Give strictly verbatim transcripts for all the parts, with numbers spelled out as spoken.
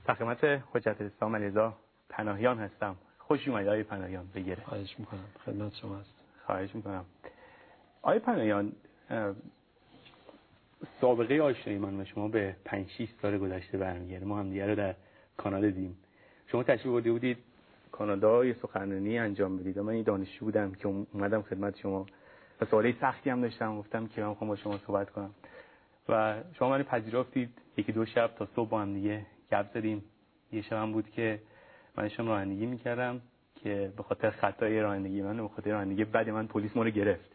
در خدمت حجت الاسلام علیرضا پناهیان هستم. خوش اومدید آقای پناهیان. بگیره. خواهش میکنم. خدمت شما هست. خواهش میکنم. آقای پناهیان، سابقه آشنایی من و شما به پنج شش سال گذشته برمیگرده. ما هم دیگه رو در کانادا دیدیم. شما تشریف بردید بودید کانادا یه سخنرانی انجام بدید. من این دانشجو بودم که اومدم خدمت شما و سوالای سختی هم داشتم. گفتم که من میخوام با شما صحبت کنم و شما منو پذیرفتید. یکی دو شب تا صبح با هم دیگه گپ زدیم. یه شب هم بود که من داشتم رانندگی میکردم که به خاطر خطای رانندگی من و به خاطر رانندگی بعد من پلیس ما رو گرفت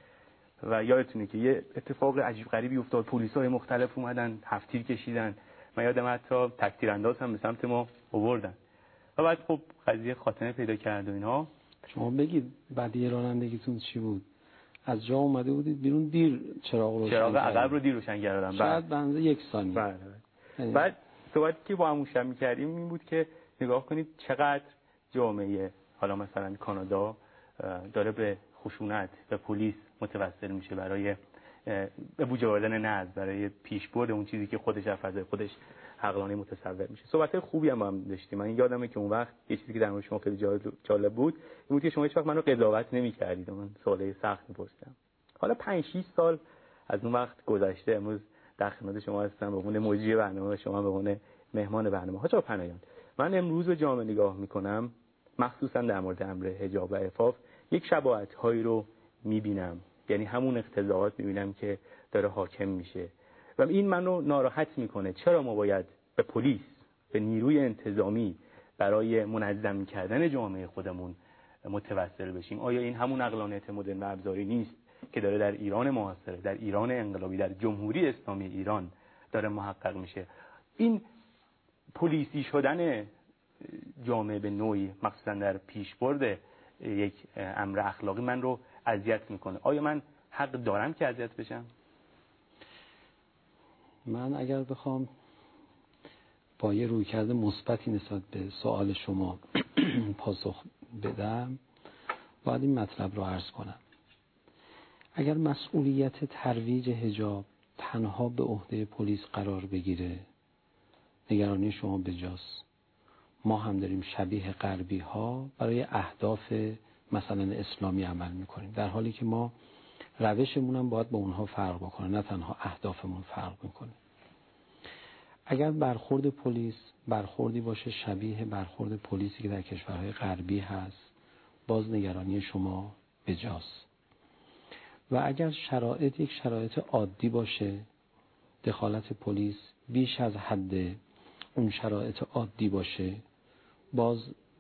و یادتونه که یه اتفاق عجیب غریبی افتاد. پلیسای مختلف اومدن، هفت تیر کشیدن. من یادم حتی تک تیرانداز هم به سمت ما آوردن و بعد خب قضیه خاتمه پیدا کرد و اینا. شما بگید بعدی رانندگیتون چی بود؟ از جا اومده بودید بیرون، دیر چراغ روشن چراغ عقب رو دیر روشن کردم. بعد بنده یک ثانیه. بله. بعد صحبتی که با هم شب می‌کردیم این بود که نگاه کنید چقدر جامعه حالا مثلا کانادا داره به خشونت و پلیس متوسل میشه برای به وجود آوردن نظم، برای پیشبرد اون چیزی که خودش از فضای خودش عقلانه متصور میشه. صحبت خوبی هم با هم داشتیم. من یادمه که اون وقت یه چیزی که در مورد شما خیلی جالب بود این بود که شما هیچ وقت منو قضاوت نمی‌کردید. من سوالای سخت می‌پرسیدم. حالا پنج شش سال از اون وقت گذشته. امروز در خدمت شما هستم به عنوان مجری برنامه، شما به عنوان مهمان برنامه. حاج آقا پناهیان، من امروز به جامعه نگاه میکنم، مخصوصا در مورد امر حجاب و عفاف یک شباهت‌هایی رو میبینم. یعنی همون اقتضاعات میبینم که داره حاکم میشه و این منو ناراحت میکنه. چرا ما باید به پلیس، به نیروی انتظامی برای منظم کردن جامعه خودمون متوسل بشیم؟ آیا این همون عقلانیت مدرن و ابزاری نیست که داره در ایران معاصر، در ایران انقلابی، در جمهوری اسلامی ایران داره محقق میشه؟ این پلیسی شدن جامعه به نوعی، مخصوصا در پیشبرد یک امر اخلاقی، من رو اذیت میکنه. آیا من حق دارم که اذیت بشم؟ من اگر بخوام با یه رویکرد مثبتی نسبت به سوال شما پاسخ بدم، باید این مطلب رو عرض کنم. اگر مسئولیت ترویج حجاب تنها به عهده پلیس قرار بگیره، نگرانی شما بجاست. ما هم داریم شبیه غربی ها برای اهداف مثلا اسلامی عمل میکنیم، در حالی که ما روشمون هم باید با اونها فرق بکنه، نه تنها اهدافمون فرق میکنه. اگر برخورد پلیس برخوردی باشه شبیه برخورد پلیسی که در کشورهای غربی هست، باز نگرانی شما بجاست. و اگر شرایط یک شرایط عادی باشه، دخالت پلیس بیش از حد اون شرایط عادی باشه، باز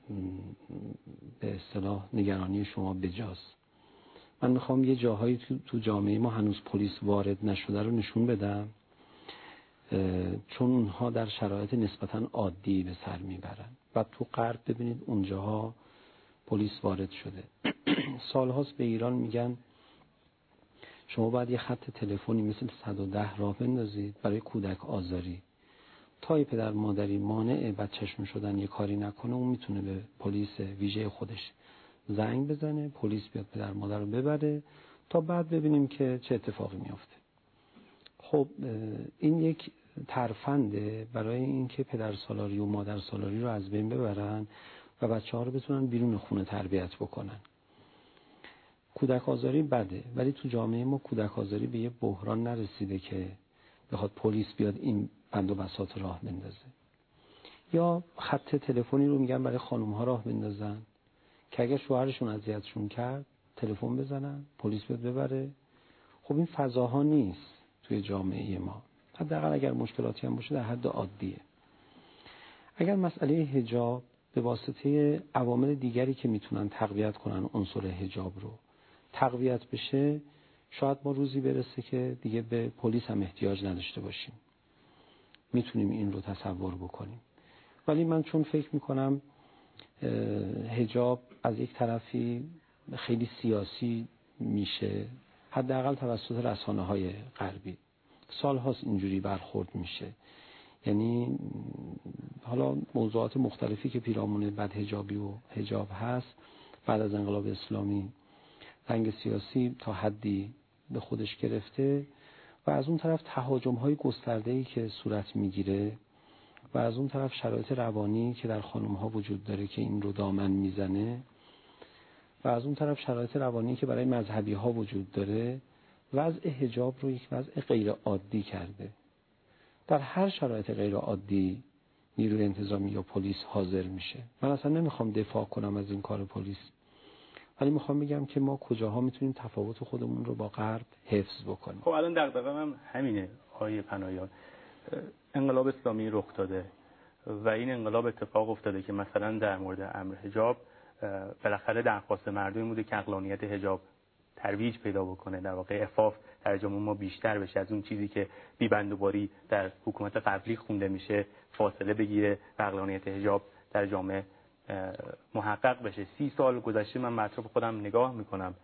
به اصطلاح نگرانی شما بجاست. من میخوام یه جاهایی تو, تو جامعه ما هنوز پلیس وارد نشده رو نشون بدم، چون اونها در شرایط نسبتاً عادی به سر میبرن. و تو غرب ببینید اونجاها پلیس وارد شده. سالهاست به ایران میگن شما باید یه خط تلفنی مثل صد و ده راه بندازید برای کودک آزاری. تا یه پدر مادری مانع بچه‌شون شدن یه کاری نکنه، اون میتونه به پلیس ویژه خودش زنگ بزنه، پلیس بیاد پدر مادر رو ببره تا بعد ببینیم که چه اتفاقی میافته. خب این یک ترفنده برای اینکه پدر سالاری و مادر سالاری رو از بین ببرن و بچه‌ها رو بتونن بیرون خونه تربیت بکنن. کودک آزاری بده، ولی تو جامعه ما کودک آزاری به یه بحران نرسیده که بخواد پلیس بیاد این بند و بساط راه بندازه. یا خط تلفنی رو میگن برای خانم‌ها راه بندازن که اگر شوهرشون اذیتشون کرد تلفن بزنن، پلیس بیاد ببره. خب این فضاها نیست توی جامعه ما. حداقل اگر مشکلاتی هم باشه در حد عادیه. اگر مسئله حجاب به واسطه عوامل دیگری که میتونن تقویت کنن عنصر حجاب رو تقویت بشه، شاید ما روزی برسه که دیگه به پلیس هم احتیاج نداشته باشیم. میتونیم این رو تصور بکنیم. ولی من چون فکر میکنم حجاب از یک طرفی خیلی سیاسی میشه، حداقل توسط رسانه‌های غربی سال هاست اینجوری برخورد میشه. یعنی حالا موضوعات مختلفی که پیرامون بدحجابی و حجاب هست بعد از انقلاب اسلامی رنگ سیاسی تا حدی به خودش گرفته و از اون طرف تهاجم‌های گسترده‌ای که صورت میگیره و از اون طرف شرایط روانی که در خانم ها وجود داره که این رو دامن میزنه و از اون طرف شرایط روانی که برای مذهبی ها وجود داره وضع حجاب رو یک وضع غیر عادی کرده. در هر شرایط غیر عادی نیروی انتظامی یا پلیس حاضر میشه. من اصلا نمیخوام دفاع کنم از این کار پلیس، ولی میخوام بگم که ما کجاها میتونیم تفاوت خودمون رو با غرب حفظ بکنیم. خب الان دغدغه‌م هم همینه آقای پناهیان. انقلاب اسلامی رخ داده و این انقلاب اتفاق افتاده که مثلا در مورد امر حجاب بالاخره درخواست مردمی بوده که عقلانیت حجاب ترویج پیدا بکنه، در واقع عفاف در جامعه ما بیشتر بشه، از اون چیزی که بی‌بندوباری در حکومت قبلی خونده میشه فاصله بگیره و عقلانیت حجاب در جامعه محقق بشه. سی سال گذشته من اطراف خودم نگاه میکنم،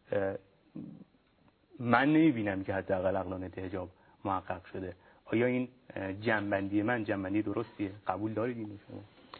من نمیبینم که حداقل عقلانیت حجاب محقق شده. آیا این جنبندی من جنبندی درستیه؟ قبول دارید اینو شما؟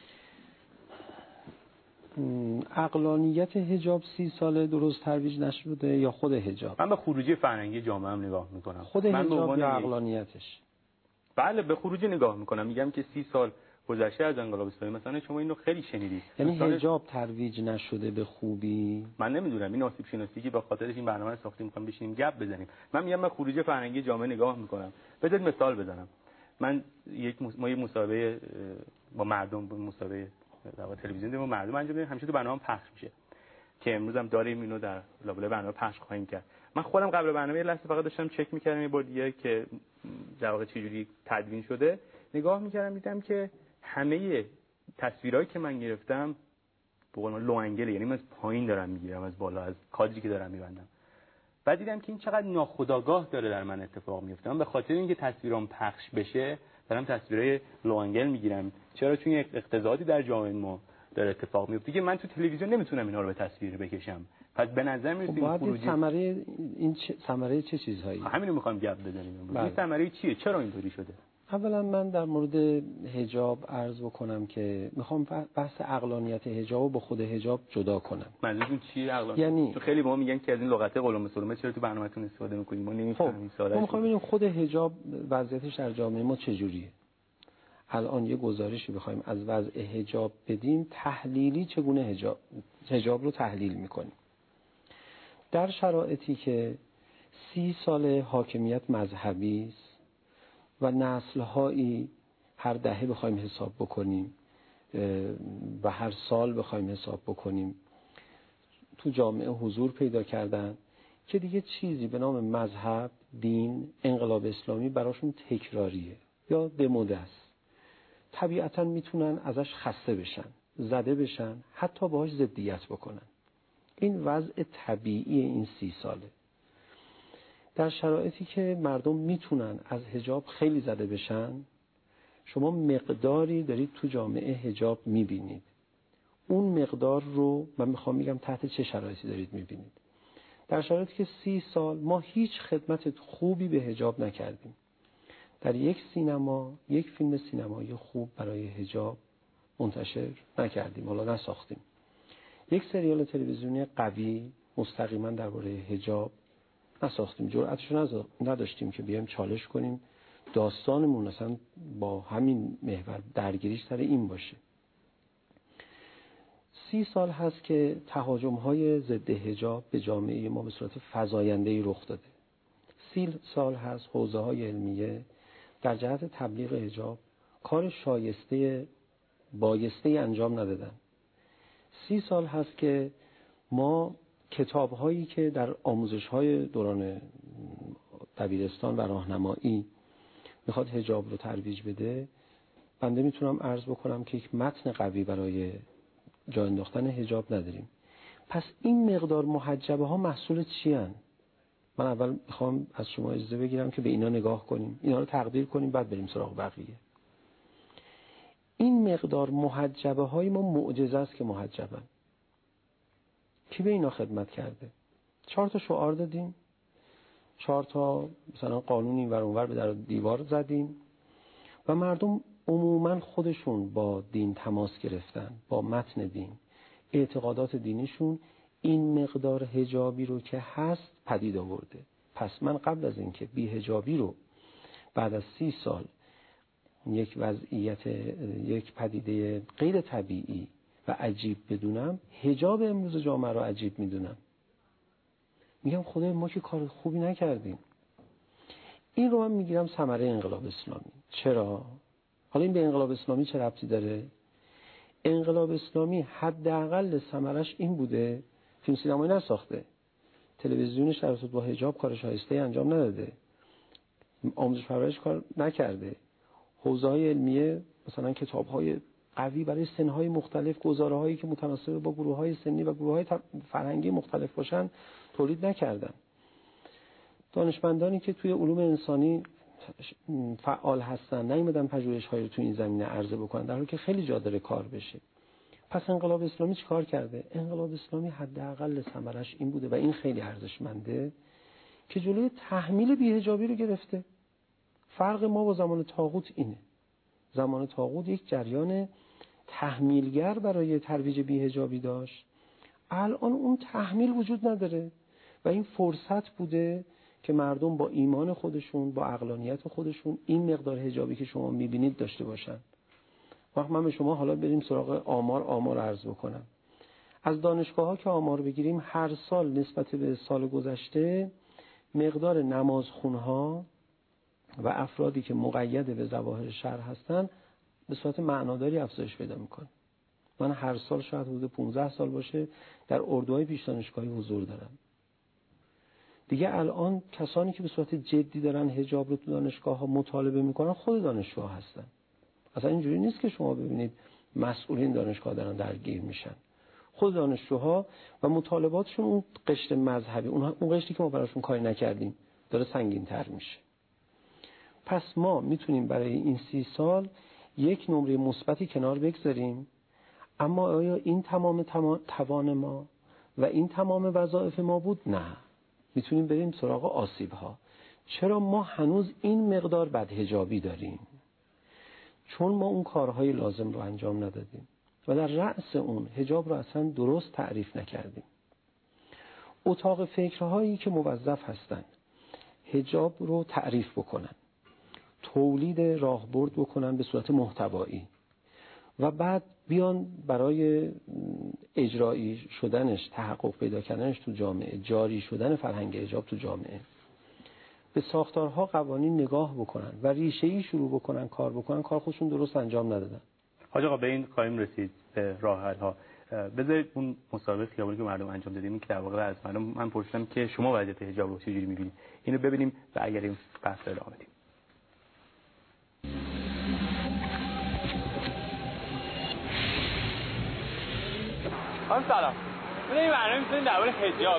عقلانیت حجاب سی ساله درست ترویج نشده یا خود حجاب؟ من به خروجی فرهنگی جامعه هم نگاه میکنم. خود حجاب یا عقلانیتش؟ بله به خروجی نگاه میکنم. میگم که سی سال گذشته از انقلاب اسلامی، مثلا شما اینو خیلی شنیدید، یعنی حجاب ترویج نشده به خوبی؟ من نمیدونم، این آسیب شناسی که به خاطرش این برنامه رو ساختیم میخوام بشینیم گپ بزنیم. من میگم من خروجی فرهنگی جامعه نگاه میکنم. بذارید مثال بزنم. من یک ما یک مصاحبه با مردم، مصاحبه در تلویزیون با مردم انجام میدیم، همیشه تو برنامه پخش میشه که امروز هم داریم اینو در لابلای برنامه پخش خواهیم کرد. من خودم قبل برنامه یه لحظه فقط داشتم چک میکردم یه بار دیگه که در واقع چه جوری تدوین شده، نگاه میکردم دیدم که همه تصویرایی که من گرفتم به قول لو انگل، یعنی من از پایین دارم میگیرم از بالا از کادری که دارم میبندم. بعد دیدم که این چقدر ناخودآگاه داره در من اتفاق میفته. من به خاطر اینکه تصویرام پخش بشه دارم تصویرای لو انگل میگیرم. چرا؟ چون یک اقتضاعی در جامعه ما داره اتفاق میفته که من تو تلویزیون نمیتونم اینا رو به تصویر بکشم. پس به نظر میاد این خروجی ثمره این چه ثمره چه چیزهایی؟ همین رو میخوام گپ بزنیم. این ثمره چیه؟ چرا اینطوری شده؟ اولا من در مورد حجاب عرض بکنم که میخوام بحث عقلانیت حجاب رو با خود حجاب جدا کنم. منظورتون چیه عقلانیت؟ یعنی تو خیلی با ما میگن که از این لغت قلم سلمه چرا تو برنامه‌تون استفاده میکنید؟ ما نمیفهمیم سوالش. ما میخوام ببینیم خود حجاب وضعیتش در جامعه ما چجوریه. الان یه گزارشی بخوایم از وضع حجاب بدیم، تحلیلی چگونه حجاب حجاب رو تحلیل میکنیم. در شرایطی که سی سال حاکمیت مذهبی است و نسل‌هایی هر دهه بخوایم حساب بکنیم و هر سال بخوایم حساب بکنیم تو جامعه حضور پیدا کردن که دیگه چیزی به نام مذهب، دین، انقلاب اسلامی براشون تکراریه یا دموده است. طبیعتاً میتونن ازش خسته بشن، زده بشن، حتی باهاش ضدیت بکنن. این وضع طبیعی این سی ساله. در شرایطی که مردم میتونن از حجاب خیلی زده بشن، شما مقداری دارید تو جامعه حجاب میبینید. اون مقدار رو من میخوام میگم تحت چه شرایطی دارید میبینید. در شرایطی که سی سال ما هیچ خدمت خوبی به حجاب نکردیم. در یک سینما، یک فیلم سینمایی خوب برای حجاب منتشر نکردیم، حالا نساختیم. یک سریال تلویزیونی قوی مستقیما درباره حجاب نساختیم. جرأتش رو نداشتیم که بیایم چالش کنیم داستانمون مثلا با همین محور درگیریش سر این باشه. سی سال هست که تهاجم‌های ضد حجاب به جامعه ما به صورت فزاینده‌ای رخ داده. سی سال هست حوزه‌های علمیه در جهت تبلیغ حجاب کار شایسته بایسته انجام ندادن. سی سال هست که ما کتاب‌هایی که در آموزش‌های دوران دبیرستان و راهنمایی میخواد حجاب رو ترویج بده، بنده میتونم عرض بکنم که یک متن قوی برای جا انداختن حجاب نداریم. پس این مقدار محجبه ها محصول چی هن؟ من اول میخوام از شما اجازه بگیرم که به اینا نگاه کنیم، اینا رو تقدیر کنیم، بعد بریم سراغ بقیه. این مقدار محجبه های ما معجزه است که محجبن. کی به اینا خدمت کرده؟ چهار تا شعار دادیم، چهار تا مثلا قانون این ور اون ور به در دیوار زدیم و مردم عموما خودشون با دین تماس گرفتن، با متن دین، اعتقادات دینیشون این مقدار حجابی رو که هست پدید آورده. پس من قبل از اینکه بی حجابی رو بعد از سی سال یک وضعیت، یک پدیده غیر طبیعی و عجیب بدونم، حجاب امروز جامعه رو عجیب میدونم. میگم خدای ما که کار خوبی نکردیم. این رو من میگیرم ثمره انقلاب اسلامی. چرا؟ حالا این به انقلاب اسلامی چه ربطی داره؟ انقلاب اسلامی حداقل ثمرش این بوده، فیلم سینمایی نساخته، تلویزیونش در با حجاب کار شایسته انجام نداده، آموزش پرورش کار نکرده، حوزه‌های علمیه مثلا کتاب‌های قوی برای سن‌های مختلف، گزاره‌هایی که متناسب با گروه‌های سنی و گروه‌های فرهنگی مختلف باشن تولید نکردن. دانشمندانی که توی علوم انسانی فعال هستن نیومدن پژوهش‌هایی رو توی این زمینه عرضه بکنن، در حالی که خیلی جا داره کار بشه. پس انقلاب اسلامی چیکار کرده؟ انقلاب اسلامی حداقل ثمرش این بوده و این خیلی ارزشمنده که جلوی تحمیل بی‌حجابی رو گرفته. فرق ما با زمان طاغوت اینه. زمان طاغوت یک جریان تحمیلگر برای ترویج بی‌حجابی داشت. الان اون تحمیل وجود نداره و این فرصت بوده که مردم با ایمان خودشون، با عقلانیت خودشون این مقدار حجابی که شما میبینید داشته باشن. وقت من به شما حالا بریم سراغ آمار آمار عرض بکنم. از دانشگاه ها که آمار بگیریم، هر سال نسبت به سال گذشته مقدار نمازخونها و افرادی که مقید به ظواهر شرع هستن به صورت معناداری افزایش پیدا میکنه. من هر سال شاید حدود پانزده سال باشه در اردوهای پیش دانشگاهی حضور دارم. دیگه الان کسانی که به صورت جدی دارن حجاب رو تو دانشگاه ها مطالبه میکنن خود دانشجوها هستن. اصلا اینجوری نیست که شما ببینید مسئولین دانشگاه دارن درگیر میشن. خود دانشجوها و مطالباتشون اون قشر مذهبی، اون قشری که ما براشون کاری نکردیم داره سنگین تر میشه. پس ما میتونیم برای این سی سال یک نمره مثبتی کنار بگذاریم، اما آیا این تمام توان ما و این تمام وظایف ما بود؟ نه. میتونیم بریم سراغ آسیب ها. چرا ما هنوز این مقدار بدحجابی داریم؟ چون ما اون کارهای لازم رو انجام ندادیم و در رأس اون حجاب رو اصلا درست تعریف نکردیم. اتاق فکرهایی که موظف هستن حجاب رو تعریف بکنن، تولید راهبرد بکنن به صورت محتوایی و بعد بیان برای اجرایی شدنش، تحقق پیدا کردنش تو جامعه، جاری شدن فرهنگ حجاب تو جامعه، به ساختارها قوانین نگاه بکنن و ریشه‌ای شروع بکنن کار بکنن، کار خودشون درست انجام ندادن. حاج آقا به این قایم رسید به راه حل ها. بذارید اون مسابقه خیابانی که مردم انجام دادیم که در واقع از مردم من پرسیدم که شما وضعیت حجاب رو چجوری می‌بینید، اینو ببینیم و اگر این بحث رو ادامه بدیم. خانم سلام. ما این برنامه می‌سازیم درباره حجاب.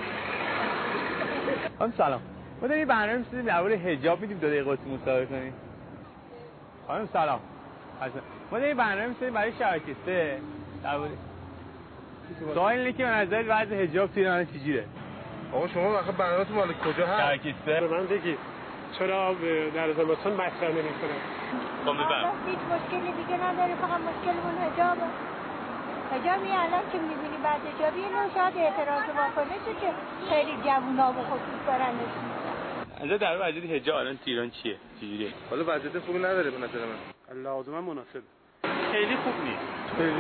خانم سلام. ما این برنامه می‌سازیم درباره حجاب، می‌دیم دو دقیقه واسه مسابقه کنیم. خانم سلام. ما این برنامه می‌سازیم برای شبکه سه درباره سوال اینه که به نظر وضع حجاب توی ایران چجوریه؟ آقا شما واقعا برنامه‌تون مال کجا هست؟ شبکه سه. به من بگید چرا در زمستان مطرح نمی‌کنه؟ خب بفرمایید. هیچ مشکلی دیگه نداره، فقط مشکلمون حجابه. حجابی الان که می‌بینی بعد حجابی اینو شاید اعتراض واکنشه که خیلی جوونا به خصوص دارن نشون میدن. از در وضعیت حجاب الان تو ایران چیه؟ چجوریه؟ حالا وضعیت خوبی نداره به نظر من. لازماً مناسب. خیلی خوب نیست. خیلی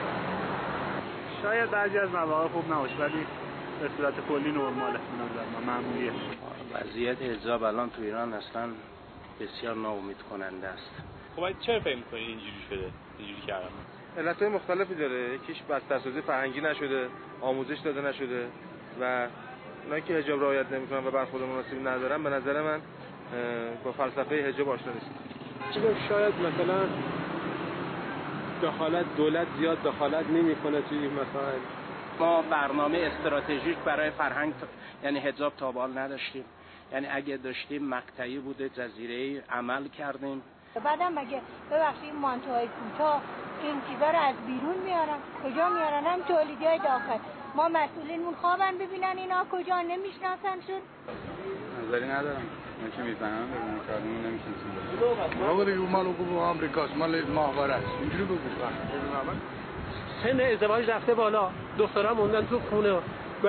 شاید بعضی از مواقع خوب نباشه ولی به صورت کلی نرماله به نظر من، معمولیه. وضعیت حجاب الان تو ایران اصلا بسیار ناامید کننده است. خب چرا فکر می‌کنید اینجوری شده؟ اینجوری کردن؟ علت‌های مختلفی داره. یکیش بسترسازی فرهنگی نشده، آموزش داده نشده و اونایی که حجاب رعایت نمی‌کنن و برخورد مناسبی ندارن به نظر من با فلسفه حجاب آشنا نیستن. شاید مثلا دخالت دولت زیاد دخالت نمی‌کنه توی این مسائل. ما برنامه استراتژیک برای فرهنگ یعنی حجاب تا به حال نداشتیم. یعنی اگه داشتیم مقطعی بوده، جزیره‌ای عمل کردیم. بعدم مگه ببخشید این مانتوهای کوتاه این چیزا رو از بیرون میارن، کجا میارن؟ هم تولیدای داخل. ما مسئولینمون خوابن ببینن اینا کجا، نمیشناسنشون. نظری ندارم. من که میفهمم ببینم کارمون نمیشناسم. ما ولی مالو کو آمریکاست، مال ماهواره است. اینجوری بگو. سن ازدواج رفته بالا، دخترها موندن تو خونه،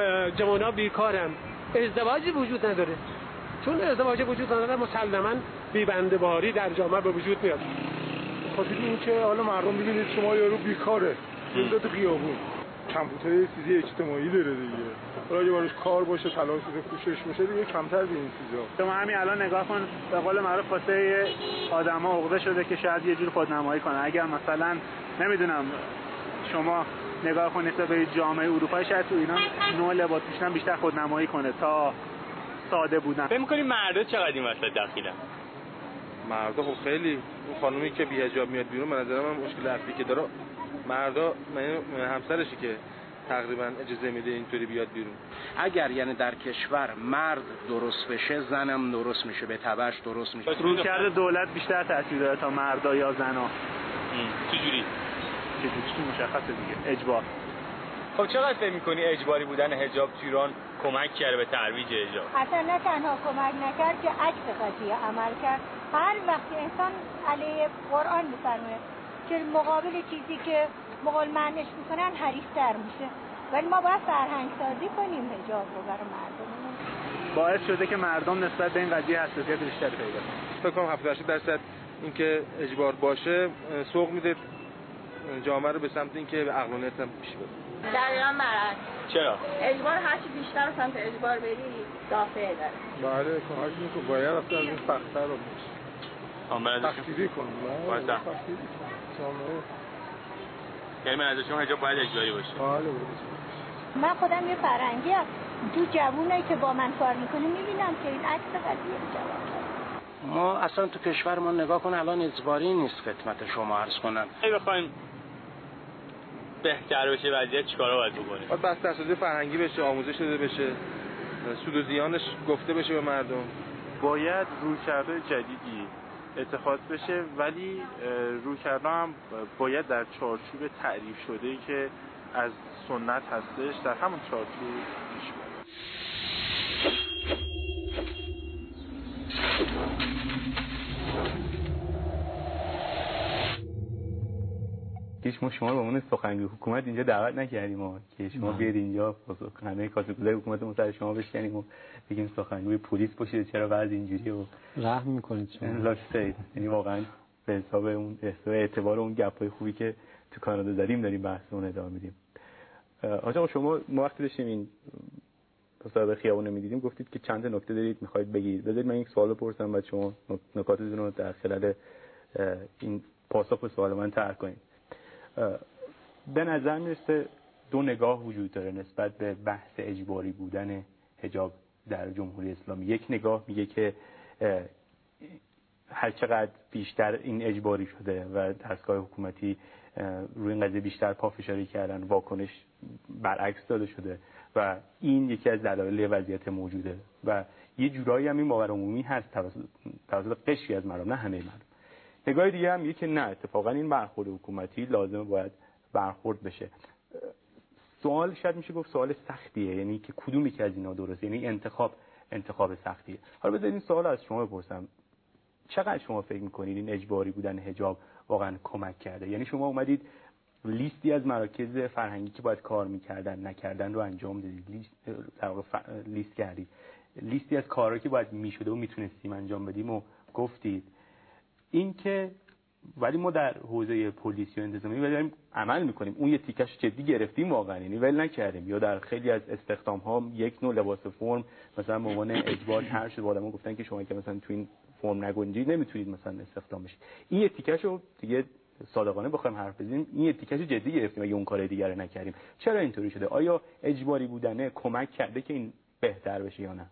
جوونا بیکارن. ازدواجی وجود نداره. چون ازدواج وجود نداره مسلماً بی بنده باری در جامعه به وجود میاد. خاطر این که حالا مردم ببینید شما یارو بیکاره اینجا تو خیابون کمپیوتر چیزی اجتماعی داره دیگه، حالا اگه براش کار باشه تلاش بده کوشش باشه دیگه کمتر به این چیزا. شما همین الان نگاه کن، به قول معروف واسه آدما عقده شده که شاید یه جور خودنمایی کنه. اگر مثلا نمیدونم شما نگاه کنید به جامعه اروپایی، شاید تو اینا نوع لباس پوشیدن بیشتر خودنمایی کنه تا ساده بودن. فکر می‌کنی مردا چقدر این وسط دخیلن؟ مردا خب خیلی، اون خانومی که بی حجاب میاد بیرون به نظر من مشکل اصلی که داره مردا، من همسرشی که تقریبا اجازه میده اینطوری بیاد بیرون. اگر یعنی در کشور مرد درست بشه زنم درست میشه، به تبعش درست میشه. رویکرد دولت بیشتر تاثیر داره تا مردا یا زنا. چجوری؟ چجوری مشخصه دیگه، اجبار. خب چقدر فکر می‌کنی اجباری بودن حجاب تو ایران کمک کرده به ترویج حجاب؟ اصلا نه تنها کمک نکرد که عکس قضیه عمل کرد. هر وقت انسان علیه قرآن می‌فرمه که مقابل چیزی که مقال معنیش میکنن حریص‌تر میشه، ولی ما باید فرهنگ سازی کنیم حجاب رو برای مردم. باعث شده که مردم نسبت به این قضیه حساسیت بیشتری پیدا کنن. فکر کنم هفتاد هشتاد درصد اینکه اجبار باشه سوق میده جامعه رو به سمت اینکه به عقلانیت هم پیش بره. دقیقاً برعکس. چرا؟ اجبار هرچی بیشتر به سمت اجبار بری دافعه داره. بله کمک میکنه، باید اصلا از این سخت‌تر رو بشه. تخصیصی کنیم. باید تخصیصی کنیم. یعنی من از شما حجاب باید اجباری باشه. بله. من خودم یه فرهنگی ام، تو جوونایی که با من کار میکنه میبینم که این عکس قضیه جواب. ما اصلا تو کشور ما نگاه کن الان اجباری نیست خدمت شما عرض کنم. اگه بخوایم بهتر بشه وضعیت چیکارا باید بکنیم؟ باید بسترسازی فرهنگی بشه، آموزش داده بشه، سود و زیانش گفته بشه به مردم. باید رویکردهای جدیدی اتخاذ بشه، ولی رویکردها هم باید در چارچوب تعریف شده‌ای که از سنت هستش در همون چارچوب پیش بره. هیچ ما شما رو به عنوان سخنگوی حکومت اینجا دعوت نکردیم ما که شما بیاید اینجا همه کاسب‌گوزای حکومت رو سر شما بشکنیم و بگیم سخنگوی پلیس باشید چرا وضع اینجوریه و رحم میکنید شما. لاستید یعنی واقعا به حساب اون اعتبار اون گپای خوبی که تو کانادا داریم داریم بحثمون ادامه میدیم. آقا شما ما وقتی داشتیم این مصاحبه خیابون رو می‌دیدیم گفتید که چند تا نکته دارید می‌خواید بگید. بذارید من یک سوالو بپرسم بعد شما نکاتتون رو در خلال این پاسخ به سوال من طرح کنید. به نظر میرسه دو نگاه وجود داره نسبت به بحث اجباری بودن حجاب در جمهوری اسلامی. یک نگاه میگه که هر چقدر بیشتر این اجباری شده و دستگاه حکومتی روی این قضیه بیشتر پافشاری کردن، واکنش برعکس داده شده و این یکی از دلایل وضعیت موجوده و یه جورایی هم این باور عمومی هست توسط قشری از مردم، نه همه مردم. نگاه دیگه هم میگه که نه، اتفاقا این برخورد حکومتی لازمه باید برخورد بشه. سوال شاید میشه گفت سوال سختیه، یعنی که کدومی که از اینا درسته، یعنی انتخاب انتخاب سختیه. حالا بذارید این سوال از شما بپرسم، چقدر شما فکر میکنید این اجباری بودن حجاب واقعا کمک کرده؟ یعنی شما اومدید لیستی از مراکز فرهنگی که باید کار میکردن نکردن رو انجام دادید، لیست در واقع ف... لیست کردید، لیستی از کارهایی که باید میشده و میتونستیم انجام بدیم و گفتید. این که ولی ما در حوزه پلیسی و انتظامی داریم عمل میکنیم، اون یه تیکش جدی گرفتیم واقعا، یعنی ول نکردیم. یا در خیلی از استخدام ها یک نوع لباس فرم مثلا به عنوان اجبار طرح شد، آدم‌ها گفتن که شما که مثلا تو این فرم نگنجید نمیتونید مثلا استخدام بشید. این یه تیکشو دیگه صادقانه بخوایم حرف بزنیم، این یه تیکشو جدی گرفتیم اگه اون کار دیگه رو نکردیم. چرا اینطوری شده؟ آیا اجباری بودنه کمک کرده که این بهتر بشه یا نه؟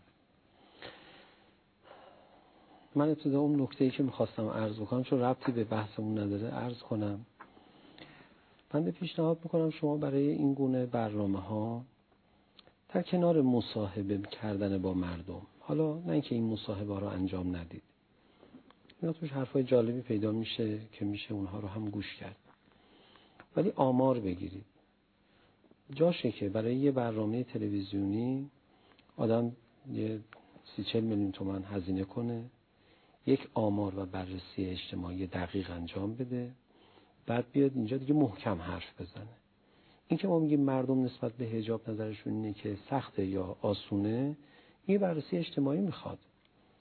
من ابتدا اون نکته‌ای که می‌خواستم عرض بکنم چون ربطی به بحثمون نداره عرض کنم. من پیشنهاد می‌کنم شما برای این گونه برنامه‌ها در کنار مصاحبه کردن با مردم، حالا نه اینکه این مصاحبه رو انجام ندید، اینا توش حرفای جالبی پیدا میشه که میشه اونها رو هم گوش کرد، ولی آمار بگیرید. جاشه که برای یه برنامه تلویزیونی آدم یه سی چل میلیون تومان هزینه کنه، یک آمار و بررسی اجتماعی دقیق انجام بده، بعد بیاد اینجا دیگه محکم حرف بزنه. این که ما میگیم مردم نسبت به حجاب نظرشون اینه که سخته یا آسونه، این بررسی اجتماعی میخواد.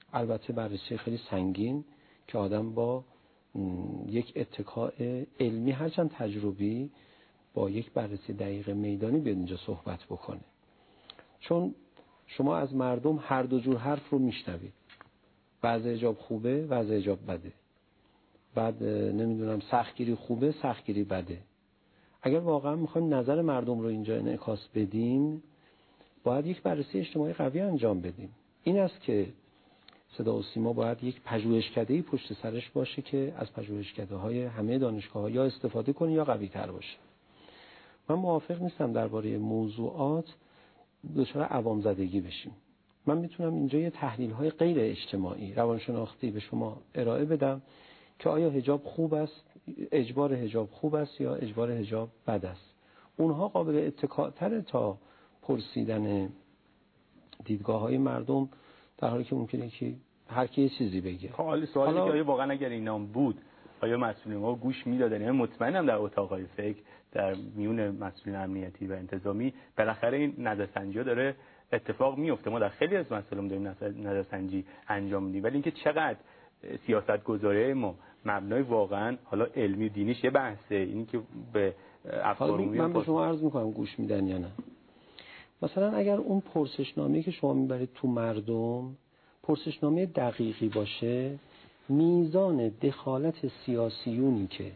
البته بررسی خیلی سنگین که آدم با یک اتکاء علمی هرچند تجربی با یک بررسی دقیق میدانی بیاد اینجا صحبت بکنه. چون شما از مردم هر دو جور حرف رو میشنوید. وضع حجاب خوبه، وضع حجاب بده. بعد نمیدونم سختگیری خوبه، سختگیری بده. اگر واقعا میخوایم نظر مردم رو اینجا انعکاس بدیم، باید یک بررسی اجتماعی قوی انجام بدیم. این است که صدا و سیما باید یک پژوهشکده‌ای پشت سرش باشه که از پژوهشکده‌های همه دانشگاه‌ها یا استفاده کنه یا قوی‌تر باشه. من موافق نیستم درباره موضوعات دچار عوام زدگی بشیم. من میتونم اینجا یه تحلیل‌های غیر اجتماعی، روانشناختی به شما ارائه بدم که آیا حجاب خوب است، اجبار حجاب خوب است یا اجبار حجاب بد است. اونها قابل اتکاء‌تر تا پرسیدن دیدگاه‌های مردم، در حالی که ممکنه که هر کی یه چیزی بگه. حالا سوالی که آیا واقعا اگر اینام بود آیا مسئولین ها گوش میدادن؟ من مطمئنم در اتاق‌های فکر در میون مسئولین امنیتی و انتظامی بالاخره این نظرسنجی‌ها داره اتفاق میفته. ما در خیلی از مسائل داریم نظرسنجی انجام میدیم، ولی اینکه چقدر سیاست‌گذاری ما مبنای واقعا حالا علمی و دینیش یه بحثه، این که به افکار عمومی من به شما عرض می‌کنم گوش میدن یا نه. مثلا اگر اون پرسشنامه‌ای که شما میبرید تو مردم پرسشنامه دقیقی باشه، میزان دخالت سیاسیونی که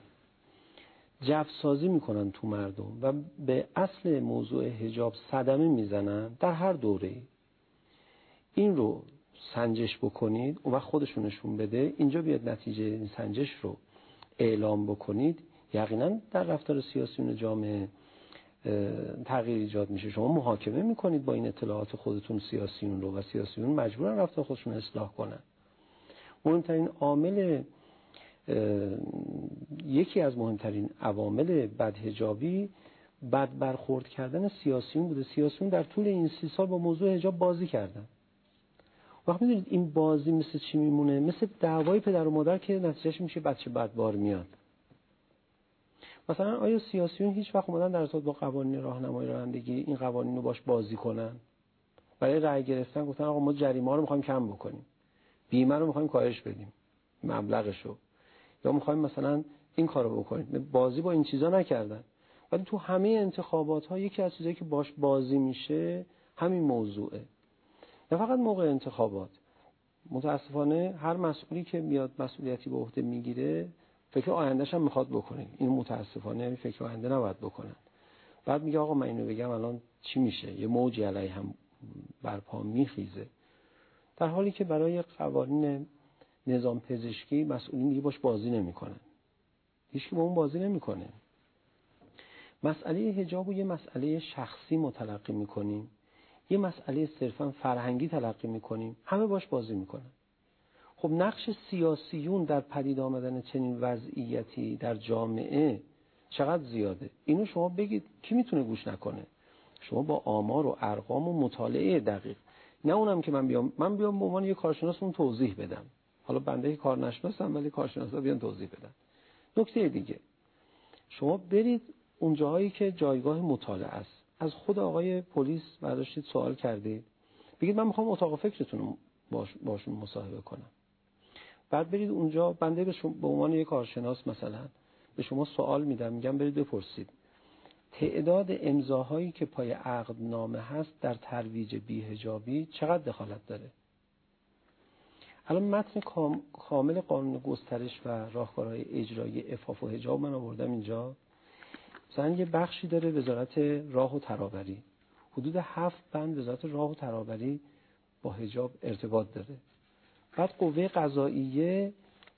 جفسازی میکنن تو مردم و به اصل موضوع حجاب صدمه میزنن در هر دوره‌ای، این رو سنجش بکنید و خودشون نشون بده، اینجا بیاد نتیجه این سنجش رو اعلام بکنید، یقینا در رفتار سیاسیون جامعه تغییر ایجاد میشه. شما محاکمه میکنید با این اطلاعات خودتون سیاسیون رو و سیاسیون مجبورن رفتار خودشون اصلاح کنن. مهمترین عامل، یکی از مهمترین عوامل بدحجابی بد برخورد کردن سیاسیون بوده. سیاسیون در طول این سی سال با موضوع حجاب بازی کردن. وقتی میدونید این بازی مثل چی میمونه؟ مثل دعوای پدر و مادر که نتیجهش میشه بچه بدبار میاد. مثلا آیا سیاسیون هیچ وقت اومدن در ارتباط با قوانین راهنمایی رانندگی این قوانین رو باش بازی کنن؟ برای رأی گرفتن گفتن آقا ما جریمه رو می‌خوایم کم بکنیم، بیمه رو می‌خوایم کاهش بدیم مبلغشو، یا می‌خوایم مثلا این کارو بکنیم. بازی با این چیزا نکردن. ولی تو همه انتخابات‌ها یکی از چیزایی که باش بازی میشه همین موضوعه. نه فقط موقع انتخابات. متاسفانه هر مسئولی که میاد مسئولیتی به عهده میگیره فکر آیندهش هم میخواد بکنه. این متاسفانه یعنی فکر آینده نباید بکنن. بعد میگه آقا من اینو بگم الان چی میشه؟ یه موجی علیه هم برپا میخیزه. در حالی که برای قوانین نظام پزشکی مسئولین دیگه باش بازی نمیکنن. هیچ کی با اون بازی نمیکنه. مسئله حجاب رو یه مسئله شخصی متلقی میکنیم، یه مسئله صرفا فرهنگی تلقی میکنیم، همه باش بازی میکنن. خب نقش سیاسیون در پدید آمدن چنین وضعیتی در جامعه چقدر زیاده؟ اینو شما بگید کی میتونه گوش نکنه؟ شما با آمار و ارقام و مطالعه دقیق، نه اونم که من بیام من بیام به عنوان یک کارشناس اون توضیح بدم. حالا بنده یک کارشناسم ولی کارشناسا بیان توضیح بدن. نکته دیگه، شما برید اون جاهایی که جایگاه مطالعه است، از خود آقای پلیس برداشتید سوال کردید، بگید من میخوام اتاق فکرتون رو باش باشون مصاحبه کنم. بعد برید اونجا، بنده به شما به عنوان یک کارشناس مثلا به شما سوال میدم، میگم برید بپرسید تعداد امضاهایی که پای عقدنامه هست در ترویج بی‌حجابی چقدر دخالت داره. الان متن کامل قانون گسترش و راهکارهای اجرایی عفاف و حجاب من آوردم اینجا. مثلا یه بخشی داره وزارت راه و ترابری، حدود هفت بند وزارت راه و ترابری با حجاب ارتباط داره. بعد قوه قضاییه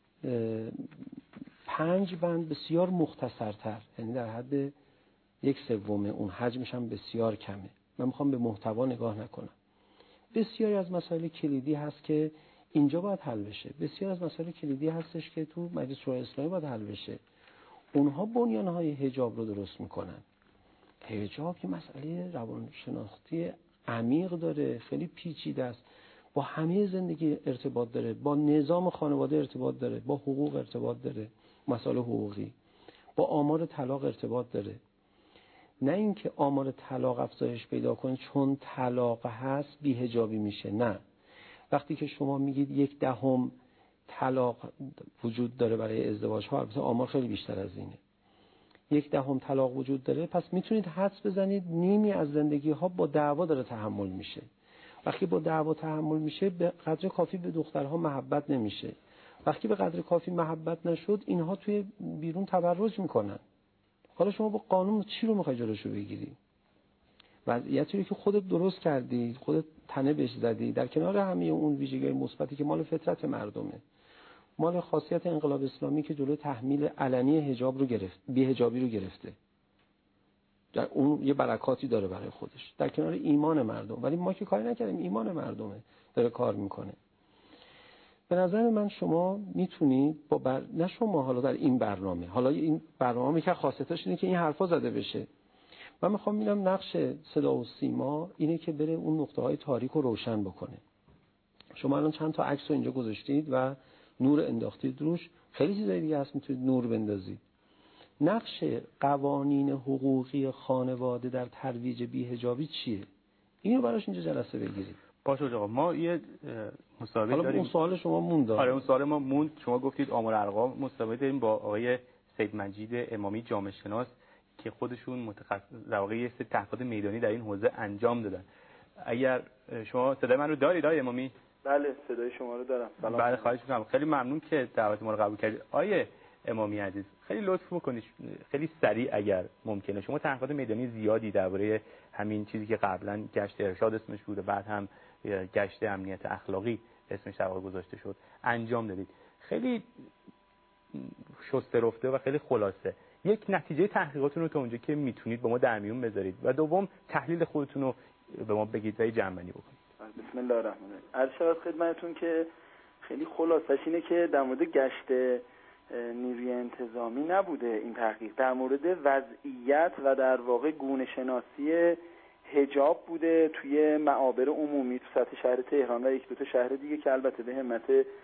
پنج بند بسیار مختصرتر، یعنی در حد یک سوم اون، حجمش هم بسیار کمه. من میخوام به محتوا نگاه نکنم. بسیاری از مسائل کلیدی هست که اینجا باید حل بشه. بسیار از مسائل کلیدی هستش که تو مجلس شورای اسلامی باید حل بشه. اونها بنیانهای حجاب رو درست میکنن. حجاب که مسئله روانشناختی عمیق داره، خیلی پیچیده است، با همه زندگی ارتباط داره، با نظام خانواده ارتباط داره، با حقوق ارتباط داره، مسائل حقوقی، با آمار طلاق ارتباط داره. نه اینکه آمار طلاق افزایش پیدا کنه چون طلاق هست بی‌حجابی میشه، نه. وقتی که شما میگید یک دهم طلاق وجود داره برای ازدواج ها، البته آمار خیلی بیشتر از اینه، یک دهم طلاق وجود داره، پس میتونید حدس بزنید نیمی از زندگی ها با دعوا داره تحمل میشه. وقتی با دعوا تحمل میشه به قدر کافی به دخترها محبت نمیشه. وقتی به قدر کافی محبت نشد اینها توی بیرون تبرج میکنن. حالا شما با قانون چی رو میخوای جلوشو بگیری؟ وضعیتی رو که خودت درست کردی، خودت تنه بهش زدی، در کنار همه اون ویژگی مثبتی که مال فطرت مردمه، مال خاصیت انقلاب اسلامی که جلوی تحمیل علنی حجاب رو گرفت، بی‌حجابی رو گرفته، در اون یه برکاتی داره برای خودش، در کنار ایمان مردم. ولی ما که کاری نکردیم، ایمان مردمه داره کار میکنه. به نظر من شما میتونید با بر... نه شما حالا در این برنامه، حالا این برنامه که خاصیتش اینه که این حرفا زده بشه. من میخوام ببینم نقش صدا و سیما اینه که بره اون نقطه های تاریک رو روشن بکنه. شما الان چند تا عکس رو اینجا گذاشتید و نور انداختید روش، خیلی چیزای دیگه هست میتونید نور بندازید. نقش قوانین حقوقی خانواده در ترویج بی‌حجابی چیه؟ اینو براش اینجا جلسه بگیرید. باشه آقا، ما یه مسابقه حالا داریم. اون سوال شما موند. آره اون سوال ما موند. شما گفتید آمار ارقام. مسابقه داریم با آقای سید مجید امامی جامعه شناس که خودشون متخصص در واقع یه سری تحقیقات میدانی در این حوزه انجام دادن. اگر شما صدای من رو دارید آقای امامی؟ بله صدای شما رو دارم. سلام. بله خواهش می‌کنم. خیلی ممنون که دعوت ما رو قبول کردید. آقای امامی عزیز خیلی لطف بکنید خیلی سریع اگر ممکنه، شما تحقیقات میدانی زیادی درباره همین چیزی که قبلا گشت ارشاد اسمش بوده، بعد هم گشت امنیت اخلاقی اسمش در واقع گذاشته شد، انجام دادید. خیلی شسته رفته و خیلی خلاصه یک نتیجه تحقیقاتتون رو تا اونجا که میتونید با ما در میون بذارید و دوم تحلیل خودتون رو به ما بگید و جمع‌بندی بکنید. بسم الله الرحمن الرحیم. عرض شود خدمتتون که خیلی خلاصش اینه که در مورد گشت نیروی انتظامی نبوده این تحقیق، در مورد وضعیت و در واقع گونه شناسی حجاب بوده توی معابر عمومی تو سطح شهر تهران و یک دو تا شهر دیگه که البته به همت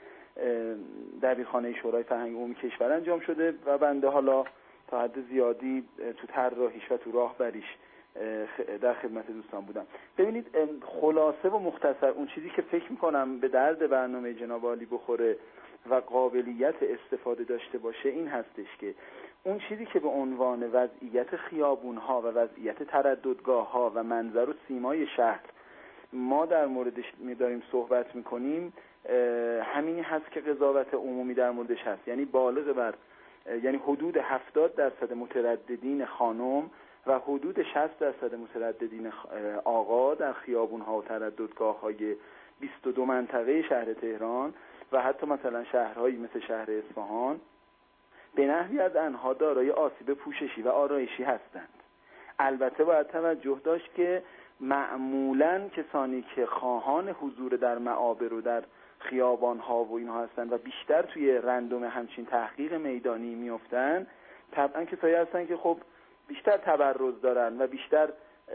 دبیرخانه شورای فرهنگ عمومی کشور انجام شده و بنده حالا تا حد زیادی تو طراحیش و تو راهبریش در خدمت دوستان بودم. ببینید خلاصه و مختصر اون چیزی که فکر میکنم به درد برنامه جناب عالی بخوره و قابلیت استفاده داشته باشه این هستش که اون چیزی که به عنوان وضعیت خیابون‌ها و وضعیت ترددگاه‌ها و منظر و سیمای شهر ما در موردش می‌داریم صحبت می‌کنیم، همینی هست که قضاوت عمومی در موردش هست. یعنی بالغ بر یعنی حدود هفتاد درصد مترددین خانم و حدود شصت درصد مترددین آقا در خیابون‌ها و ترددگاه‌های بیست و دو منطقه شهر تهران و حتی مثلا شهرهایی مثل شهر اصفهان به نحوی از آنها دارای آسیب پوششی و آرایشی هستند. البته باید توجه داشت که معمولاً کسانی که خواهان حضور در معابر و در خیابان‌ها و اینها هستند و بیشتر توی رندوم همچین تحقیق میدانی میافتند، طبعاً کسایی هستند که خب بیشتر تبرز دارن و بیشتر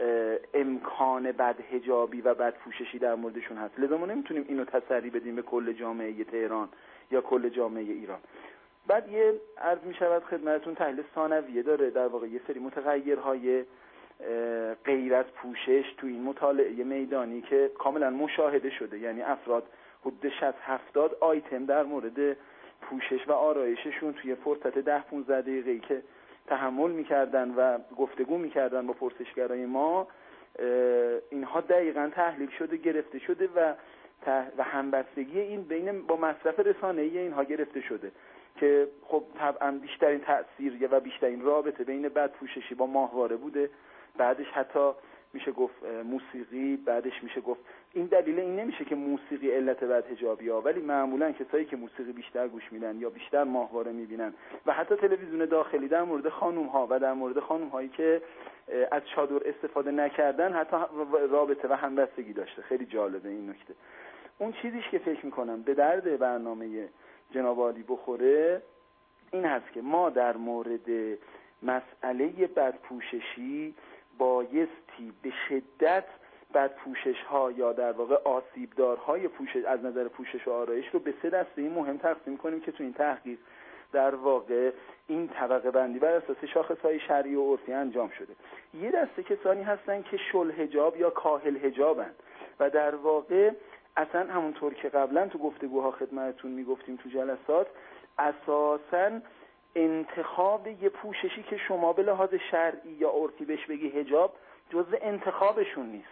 امکان بدحجابی و بدپوششی در موردشون هست. لذا ما نمیتونیم اینو تسری بدیم به کل جامعه تهران یا کل جامعه ایران. بعد یه عرض میشود خدمتتون تحلیل ثانویه داره، در واقع یه سری متغیرهای غیر از پوشش تو این مطالعه میدانی که کاملا مشاهده شده. یعنی افراد حدود شصت هفتاد آیتم در مورد پوشش و آرایششون توی فرصت ده پانزده دقیقه‌ای که تحمل میکردن و گفتگو میکردن با پرسشگرای ما، اینها دقیقاً تحلیل شده، گرفته شده و و همبستگی این بین با مصرف رسانه‌ای اینها گرفته شده که خب طبعا بیشترین تأثیر و بیشترین رابطه بین بدپوششی با ماهواره بوده، بعدش حتی میشه گفت موسیقی، بعدش میشه گفت این دلیل این نمیشه که موسیقی علت بدحجابی ها، ولی معمولا کسایی که موسیقی بیشتر گوش میدن یا بیشتر ماهواره میبینن و حتی تلویزیون داخلی در مورد خانم ها و در مورد خانم هایی که از چادر استفاده نکردن حتی رابطه و همبستگی داشته. خیلی جالبه این نکته. اون چیزیش که فکر میکنم به درد برنامه جناب عالی بخوره این هست که ما در مورد مسئله بدپوششی بایستی به شدت بدپوشش ها یا در واقع آسیبدارهای پوشش از نظر پوشش و آرایش رو به سه دسته مهم تقسیم کنیم که تو این تحقیق در واقع این طبقه بندی بر اساس شاخصهای شرعی و عرفی انجام شده. یه دسته کسانی هستن که شل حجاب یا کاهل حجابن و در واقع اصلا همونطور که قبلا تو گفتگوها خدمتتون میگفتیم تو جلسات، اساساً انتخاب یه پوششی که شما به لحاظ شرعی یا عرفی بهش بگی حجاب جزء انتخابشون نیست.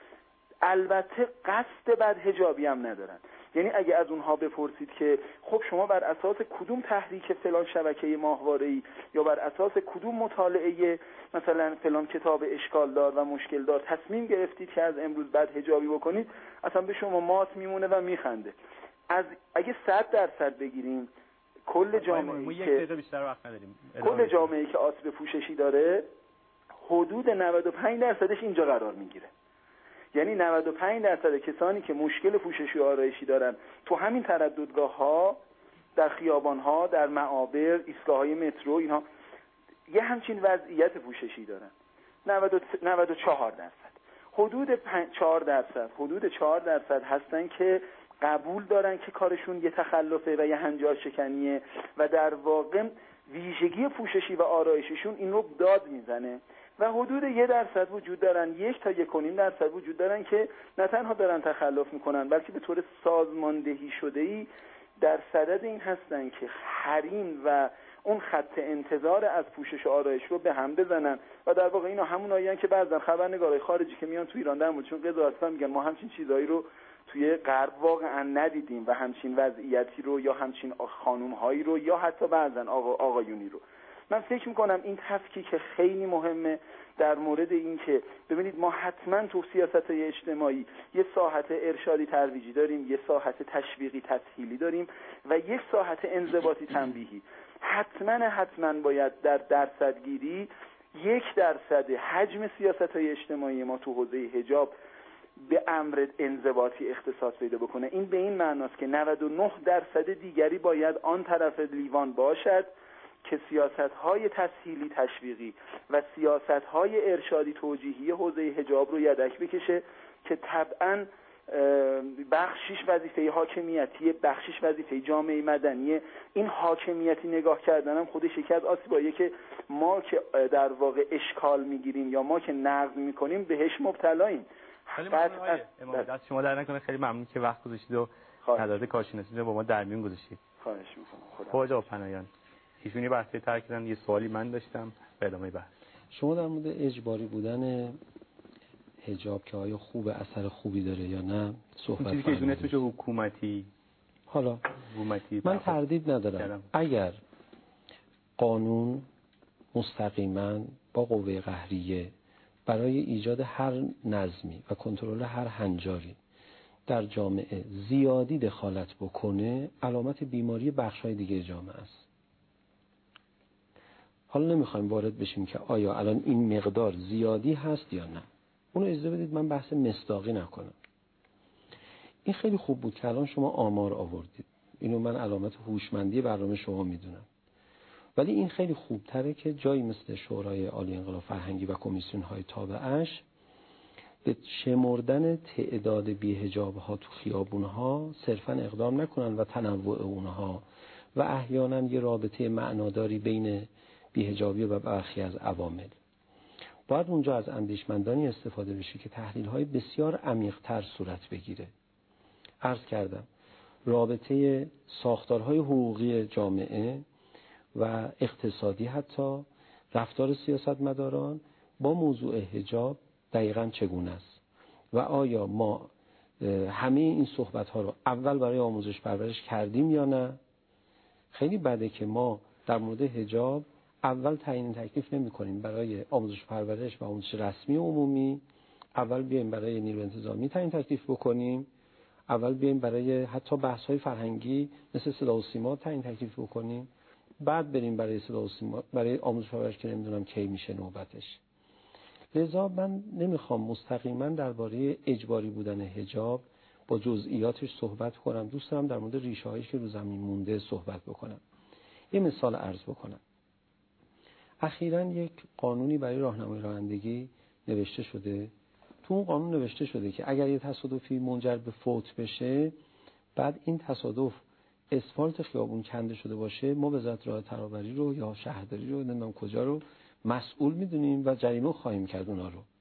البته قصد بد حجابی هم ندارن. یعنی اگه از اونها بپرسید که خب شما بر اساس کدوم تحریک فلان شبکه ماهواره‌ای یا بر اساس کدوم مطالعه مثلا فلان کتاب اشکال دار و مشکل دار تصمیم گرفتید که از امروز بد حجابی بکنید، اصلا به شما مات میمونه و میخنده. از اگه صد درصد بگیریم کل جامعه‌ای که بیشتر وقت نداریم کل جامعه‌ای که آسیب پوششی داره حدود نود و پنج درصدش اینجا قرار میگیره. یعنی نود و پنج درصد کسانی که مشکل پوششی و آرایشی دارن تو همین ترددگاه‌ها، در خیابان‌ها، در معابر، ایستگاه‌های مترو، اینها یه همچین وضعیت پوششی دارن. نود و چهار درصد، حدود چهار درصد حدود چهار درصد هستن که قبول دارن که کارشون یه تخلفه و یه هنجار شکنیه و در واقع ویژگی پوششی و آرایششون این رو داد میزنه و حدود یه درصد وجود دارن، یک تا یک و نیم درصد وجود دارن که نه تنها دارن تخلف میکنن بلکه به طور سازماندهی شده‌ای در صدد این هستن که حریم و اون خط انتظار از پوشش و آرایش رو به هم بزنن و در واقع اینا همون آیین که بعضا خبرنگارای خارجی که میان تو ایران در موردشون قضاوت میگن ما همچین چیزایی رو توی غرب واقعا ندیدیم و همچین وضعیتی رو یا همچین خانوم‌هایی رو یا حتی بعضا آقا آقایونی رو. من فکر میکنم این تفکیک خیلی مهمه در مورد این که ببینید ما حتما تو سیاست‌های اجتماعی یه ساحت ارشادی ترویجی داریم، یه ساحت تشویقی تسهیلی داریم و یک ساحت انضباطی تنبیهی. حتما حتما باید در درصدگیری یک درصد حجم سیاست‌های اجتماعی ما تو حوزه حجاب به امر انضباطی اختصاص پیدا بکنه. این به این معناست که نود و نه درصد دیگری باید آن طرف لیوان باشد که سیاست‌های تسهیلی تشویقی و سیاست‌های ارشادی توجیهی حوزه حجاب رو یدک بکشه که طبعاً بخشش وظیفه حاکمیتی، بخشش وظیفه جامعه مدنی. این حاکمیتی نگاه کردنم خودش یکی از آسیباییه که ما که در واقع اشکال میگیریم یا ما که نقد میکنیم بهش مبتلاییم. خیلی ممنون امام، دست شما در نکنه، خیلی ممنون که وقت گذاشتید و نظرات کارشناسی رو با ما در میون گذاشتید. خواهش میکنم. خدا خواجه پناهیان ایشونی بحثی ترک کردن، یه سوالی من داشتم به ادامه بحث. شما در مورد اجباری بودن حجاب که آیا خوب اثر خوبی داره یا نه صحبت چیزی که ایشون اسمش حکومتی حالا حکومتی من تردید ندارم کردم. اگر قانون مستقیما با قوه قهریه برای ایجاد هر نظمی و کنترل هر هنجاری در جامعه زیادی دخالت بکنه، علامت بیماری بخش‌های دیگه جامعه است. حالا نمیخوایم وارد بشیم که آیا الان این مقدار زیادی هست یا نه. اونو اجازه بدید من بحث مصداقی نکنم. این خیلی خوب بود که الان شما آمار آوردید. اینو من علامت هوشمندی برنامه شما میدونم. ولی این خیلی خوبتره که جایی مثل شورای عالی انقلاب فرهنگی و کمیسیون‌های تابعش به شمردن تعداد بی‌حجاب‌ها تو خیابون‌ها صرفاً اقدام نکنن و تنوع اونها و احیانا یه رابطه معناداری بین بی‌حجابی و برخی از عوامل. باید اونجا از اندیشمندانی استفاده بشه که تحلیل‌های بسیار عمیق‌تر صورت بگیره. عرض کردم رابطه ساختارهای حقوقی جامعه و اقتصادی، حتی رفتار سیاستمداران با موضوع حجاب دقیقاً چگونه است و آیا ما همه این صحبت‌ها رو اول برای آموزش پرورش کردیم یا نه. خیلی بده که ما در مورد حجاب اول تعیین تکلیف نمی کنیم برای آموزش پرورش و آموزش رسمی و عمومی، اول بیایم برای نیروی انتظامی تعیین تکلیف بکنیم، اول بیایم برای حتی بحث‌های فرهنگی مثل صدا و سیما تعیین تکلیف بکنیم، بعد بریم برای صدا و سیما برای آموزش پرورش که نمیدونم کی میشه نوبتش. لذا من نمیخوام مستقیما درباره اجباری بودن حجاب با جزئیاتش صحبت کنم. دوست دارم در مورد ریشه‌هایی که رو زمین مونده صحبت بکنم. یه مثال عرض بکنم. اخیراً یک قانونی برای راهنمای رانندگی نوشته شده. تو اون قانون نوشته شده که اگر یه تصادفی منجر به فوت بشه، بعد این تصادف اسفالت خیابون کنده شده باشه، ما وزارت راه ترابری رو یا شهرداری رو نمیدونم کجا رو مسئول میدونیم و جریمه خواهیم کرد اونا رو.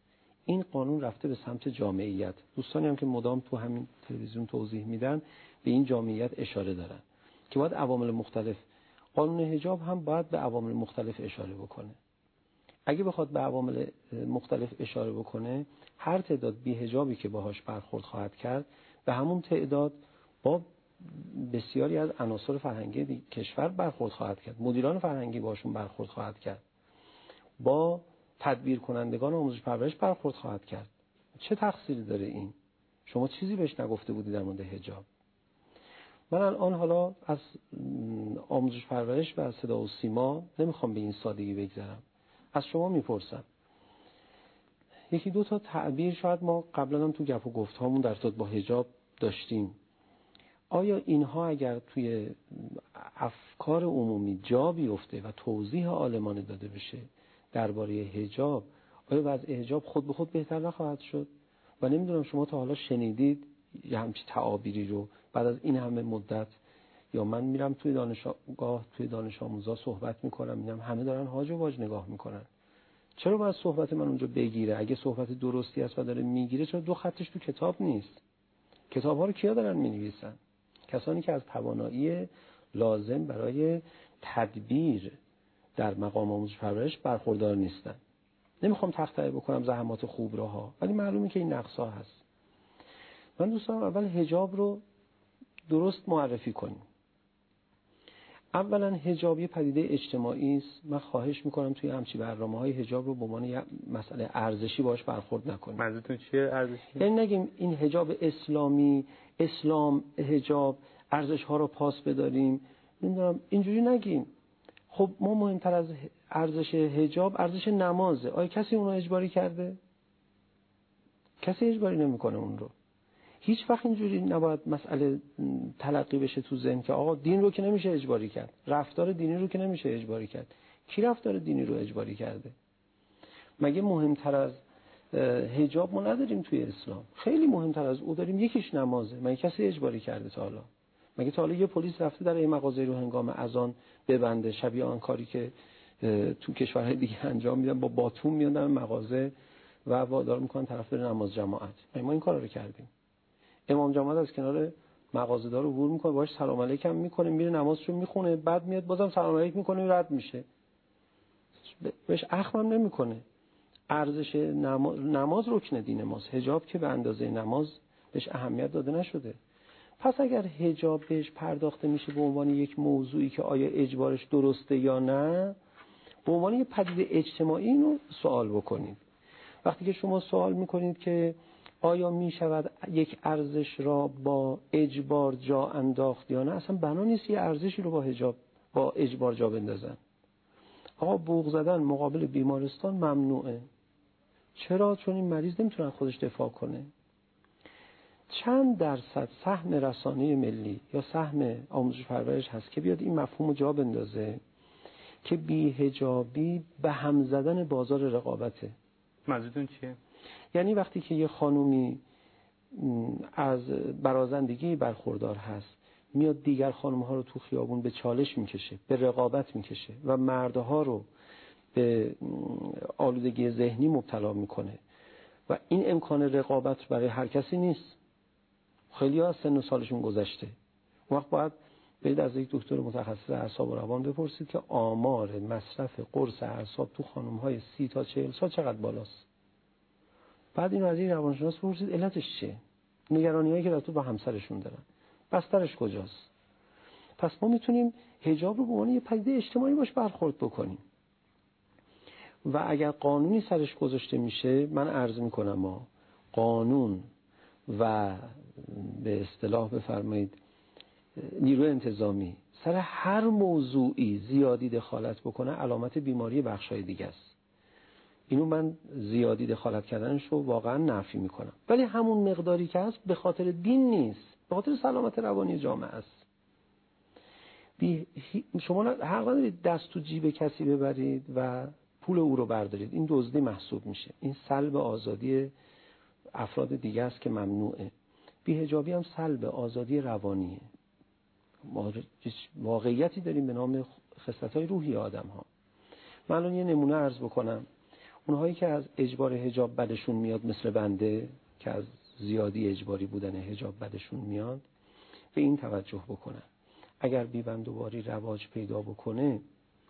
این قانون رفته به سمت جامعیت. دوستانی هم که مدام تو همین تلویزیون توضیح میدن به این جامعیت اشاره دارن که باید عوامل مختلف، قانون حجاب هم باید به عوامل مختلف اشاره بکنه. اگه بخواد به عوامل مختلف اشاره بکنه، هر تعداد بی حجابی که باهاش برخورد خواهد کرد به همون تعداد با بسیاری از عناصر فرهنگی کشور برخورد خواهد کرد. مدیران فرهنگی باشون برخورد خواهد کرد، با تدبیر کنندگان آموزش پرورش برخورد خواهد کرد. چه تقصیری داره این؟ شما چیزی بهش نگفته بودی در مورد حجاب. من الان حالا از آموزش پرورش و از صدا و سیما نمیخوام به این سادگی بگذرم. از شما میپرسم، یکی دو تا تعبیر شاید ما قبلا هم تو گپ و گفت هامون در ارتباط با حجاب داشتیم. آیا اینها اگر توی افکار عمومی جا بیفته و توضیح عالمانه داده بشه درباره حجاب، آیا وضع حجاب خود به خود بهتر نخواهد شد؟ و نمیدونم شما تا حالا شنیدید یه همچین تعابیری رو بعد از این همه مدت؟ یا من میرم توی دانشگاه، توی دانش آموزا صحبت میکنم، میگم همه دارن هاج و واج نگاه میکنن، چرا باید صحبت من اونجا بگیره؟ اگه صحبت درستی است و داره میگیره، چرا دو خطش تو کتاب نیست؟ کتاب ها رو کیا دارن مینویسن؟ کسانی که از توانایی لازم برای تدبیر در مقام آموزش پرورش برخوردار نیستن. نمیخوام تخطئه بکنم زحمات خوب را ها، ولی معلومه که این نقصا هست. من دوست دارم اول حجاب رو درست معرفی کنیم. اولا حجاب یه پدیده اجتماعی است. من خواهش میکنم توی همچین برنامه‌های حجاب رو به عنوان یه مسئله ارزشی باهاش برخورد نکنیم. منظورتون چیه ارزشی؟ یعنی نگیم این حجاب اسلامی، اسلام حجاب، ارزش ها رو پاس بداریم. نمیدونم اینجوری نگیم. خب ما مهمتر از ارزش حجاب ارزش نمازه. آیا کسی اون رو اجباری کرده؟ کسی اجباری نمیکنه اون رو. هیچ وقت اینجوری نباید مسئله تلقی بشه تو ذهن که آقا دین رو که نمیشه اجباری کرد، رفتار دینی رو که نمیشه اجباری کرد. کی رفتار دینی رو اجباری کرده؟ مگه مهمتر از حجاب ما نداریم توی اسلام؟ خیلی مهمتر از او داریم. یکیش نمازه. مگه کسی اجباری کرده تا حالا؟ مگه تا حالا یه پلیس رفته در این مغازه رو هنگام اذان ببنده، شبیه آن کاری که تو کشورهای دیگه انجام میدن، با باتوم میان در مغازه و وادار میکنن طرف بره نماز جماعت؟ ما این کارا رو کردیم. امام جماعت از کنار مغازه‌دار عبور میکنه، باهاش سلام علیکم میکنه، میره نمازشو میخونه، بعد میاد بازم سلام علیک میکنه، رد میشه. بهش اخمم نمیکنه. ارزش نماز, نماز رکن دین ماست. حجاب که به اندازه نماز بهش اهمیت داده نشده. پس اگر حجاب بهش پرداخته میشه به عنوان یک موضوعی که آیا اجبارش درسته یا نه، به عنوان یک پدیده اجتماعی اینو سوال بکنید. وقتی که شما سوال میکنید که آیا میشود یک ارزش را با اجبار جا انداخت یا نه، اصلا بنا نیست یه ارزشی رو با حجاب با اجبار جا بندازن. آقا بوق زدن مقابل بیمارستان ممنوعه. چرا؟ چون این مریض نمیتونه خودش دفاع کنه. چند درصد سهم رسانه ملی یا سهم آموزش پرورش هست که بیاد این مفهوم رو جا بندازه که بی‌حجابی به هم زدن بازار رقابته؟ منظورتون چیه؟ یعنی وقتی که یه خانومی از برازندگی برخوردار هست، میاد دیگر خانم‌ها رو تو خیابون به چالش میکشه، به رقابت میکشه و مردها رو به آلودگی ذهنی مبتلا میکنه و این امکان رقابت برای هر کسی نیست. خیلی ها از سن و سالشون گذشته. اون وقت باید برید از یک دکتر متخصص اعصاب و روان بپرسید که آمار مصرف قرص اعصاب تو خانم‌های سی تا چهل سال چقدر بالاست. بعد اینو از این روانشناس بپرسید علتش چیه؟ نگرانی‌هایی که در تو با همسرشون دارن. بسترش کجاست؟ پس ما میتونیم حجاب رو به عنوان یه پدیده اجتماعی باش برخورد بکنیم. و اگر قانونی سرش گذاشته میشه، من عرض میکنم ما قانون و به اصطلاح بفرمایید نیروی انتظامی سر هر موضوعی زیادی دخالت بکنه علامت بیماری بخشای دیگه است. اینو من زیادی دخالت کردنش رو واقعا نفی میکنم. ولی همون مقداری که هست به خاطر دین نیست، به خاطر سلامت روانی جامعه است. شما حق ندارید دست تو جیب کسی ببرید و پول او رو بردارید. این دزدی محسوب میشه. این سلب آزادی افراد دیگه است که ممنوعه. بی‌حجابی هم سلب آزادی روانیه. ما واقعیتی داریم به نام خصلت‌های روحی آدم‌ها. من الان یه نمونه عرض بکنم. اونهایی که از اجبار حجاب بدشون میاد مثل بنده که از زیادی اجباری بودن حجاب بدشون میاد، به این توجه بکنن اگر بیبندوباری رواج پیدا بکنه،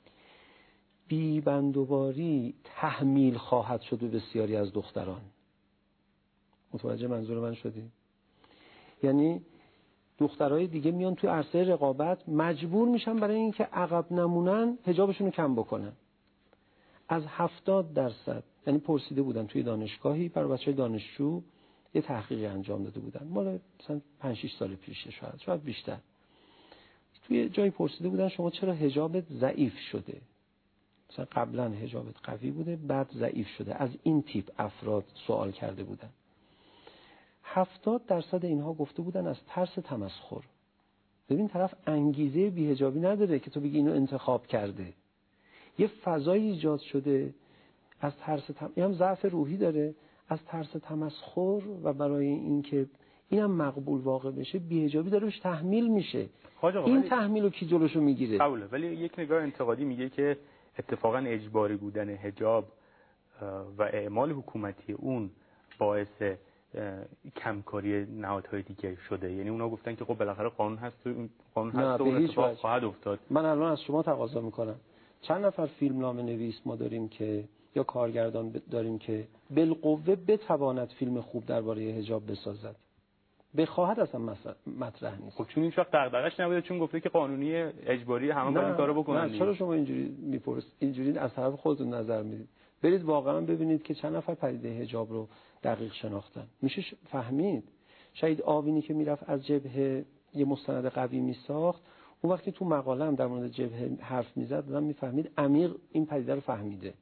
بیبندوباری تحمیل خواهد شد به بسیاری از دختران. متوجه منظور من شدی؟ یعنی دخترای دیگه میان توی عرصه رقابت مجبور میشن برای اینکه عقب نمونن حجابشون رو کم بکنن. از هفتاد درصد، یعنی پرسیده بودن توی دانشگاهی برای بچه‌های دانشجو یه تحقیقی انجام داده بودن مال مثلا پنج شش سال پیشه، شاید شاید بیشتر، توی جایی پرسیده بودن شما چرا حجابت ضعیف شده؟ مثلا قبلا حجابت قوی بوده بعد ضعیف شده. از این تیپ افراد سوال کرده بودن. هفتاد درصد اینها گفته بودن از ترس تمسخر. ببین طرف انگیزه بی‌حجابی نداره که تو بگی اینو انتخاب کرده. یه فضایی ایجاد شده از ترس تم... این هم ضعف روحی داره، از ترس تمسخر و برای اینکه اینم مقبول واقع بشه بی‌حجابی داره بهش تحمیل میشه. این ولی... تحمیل رو کی جلوشو میگیره؟ قبوله، ولی یک نگاه انتقادی میگه که اتفاقا اجباری بودن حجاب و اعمال حکومتی اون باعث کمکاری نهادهای دیگه شده. یعنی اونا گفتن که خب بالاخره قانون هست و قانون هست و اون اتفاق خواهد افتاد. من الان از شما تقاضا میکنم چند نفر فیلمنامه نویس ما داریم که یا کارگردان داریم که بالقوه بتواند فیلم خوب درباره حجاب بسازد؟ بخواهد اصلا مطرح نیست. خب چون این وقت دغدغش نبوده، چون گفته که قانونی اجباری همه باید این کارو بکنن. نه چرا شما اینجوری میپرسید؟ اینجوری از طرف خودتون نظر میدید. برید واقعا ببینید که چند نفر پدیده حجاب رو دقیق شناختن. میشه فهمید. شاید آوینی که میرفت از جبهه یه مستند قوی میساخت، اون وقتی تو مقاله هم در مورد جبهه حرف میزد آدم میفهمید عمیق این پدیده رو فهمیده.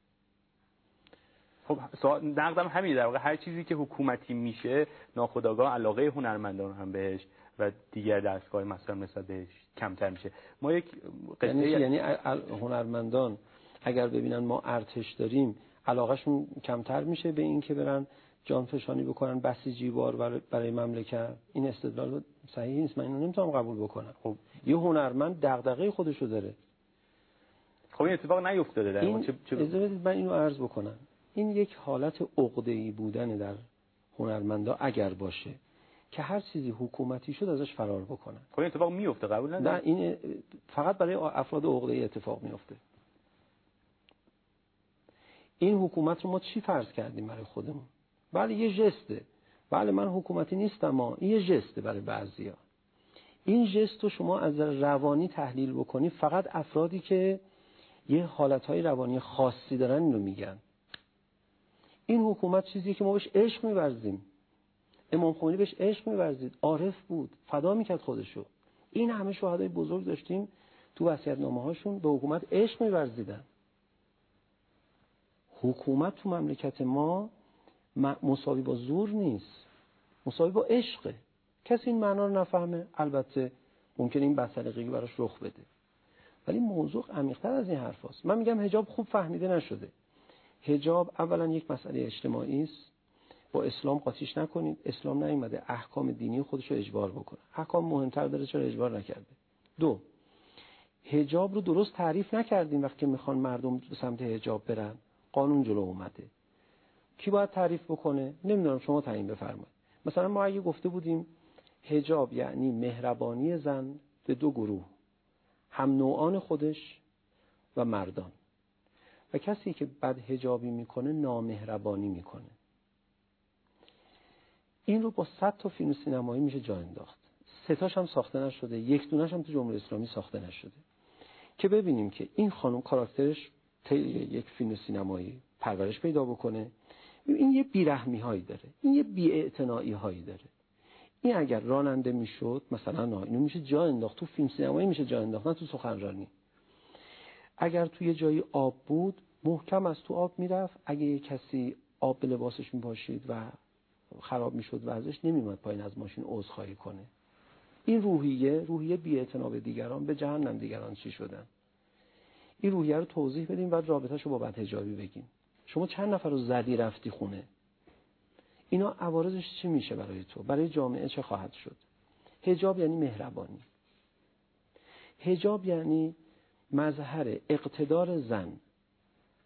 خب نقدم همین در واقع هر چیزی که حکومتی میشه ناخودآگاه علاقه هنرمندان هم بهش و دیگر دستگاه مثلا مثلا بهش کمتر میشه. ما یک قصه یعنی, یعنی هنرمندان اگر ببینن ما ارتش داریم علاقهشون کمتر میشه به این که برن جانفشانی بکنن بسیجی بار برای مملکت. این استدلال صحیح نیست، من اینو نمیتونم قبول بکنم. خب یه هنرمند دغدغه خودشو داره. خب این اتفاق نیفتاده در این... چه چه اجازه بدید من اینو عرض بکنم. این یک حالت عقده‌ای بودن در هنرمندا اگر باشه که هر چیزی حکومتی شد ازش فرار بکنن. خب این اتفاق میفته، قبول نداری؟ نه این فقط برای افراد عقده‌ای اتفاق میفته. این حکومت رو ما چی فرض کردیم برای خودمون؟ بله یه ژسته. بله من حکومتی نیستم، ما این یه ژسته برای بعضیا. این ژست رو شما از روانی تحلیل بکنی فقط افرادی که یه حالتهای روانی خاصی دارن اینو میگن. این حکومت چیزیه که ما بهش عشق می‌ورزیم. امام خمینی بهش عشق می‌ورزید، عارف بود، فدا میکرد خودشو. این همه شهدای بزرگ داشتیم تو وصیت‌نامه‌هاشون به حکومت عشق می‌ورزیدن. حکومت تو مملکت ما مساوی با زور نیست، مساوی با عشقه. کسی این معنا رو نفهمه، البته ممکنه این بدسلیقگی براش رخ بده، ولی موضوع عمیق‌تر از این حرفاست. من میگم حجاب خوب فهمیده نشده. حجاب اولا یک مسئله اجتماعی است، با اسلام قاطیش نکنید. اسلام نیومده احکام دینی خودش رو اجبار بکنه، احکام مهمتر داره، چرا اجبار نکرده؟ دو، حجاب رو درست تعریف نکردیم. وقتی میخوان مردم به سمت حجاب برن قانون جلو اومده، کی باید تعریف بکنه؟ نمیدونم، شما تعیین بفرمایید. مثلا ما اگه گفته بودیم حجاب یعنی مهربانی زن به دو گروه، هم نوعان خودش و مردان، و کسی که بد حجابی میکنه نامهربانی میکنه. این رو با صد تا فیلم سینمایی میشه جا انداخت. سه تاش هم ساخته نشده، یک دونش هم تو جمهوری اسلامی ساخته نشده که ببینیم که این خانم کاراکترش طی یک فیلم سینمایی پرورش پیدا بکنه. این یه بیرحمی هایی داره، این یه بی‌اعتنایی هایی داره. این اگر راننده میشد مثلا نه اینو میشه جا انداخت، تو فیلم سینمایی میشه جا انداخت، نه تو سخنرانی. اگر توی جای آب بود محکم از تو آب میرفت، اگه یه کسی آب به لباسش میپاشید و خراب میشد وضعش، نمیومد پایین از ماشین عذرخواهی کنه. این روحیه روحیه بی‌اعتنا به دیگران، به جهنم دیگران چی شدن. این روحیه رو توضیح بدیم، بعد رابطه‌شو با بدحجابی بگیم. شما چند نفر رو زدی رفتی خونه، اینا عوارضش چی میشه برای تو، برای جامعه چه خواهد شد؟ حجاب یعنی مهربانی، حجاب یعنی مظهر اقتدار زن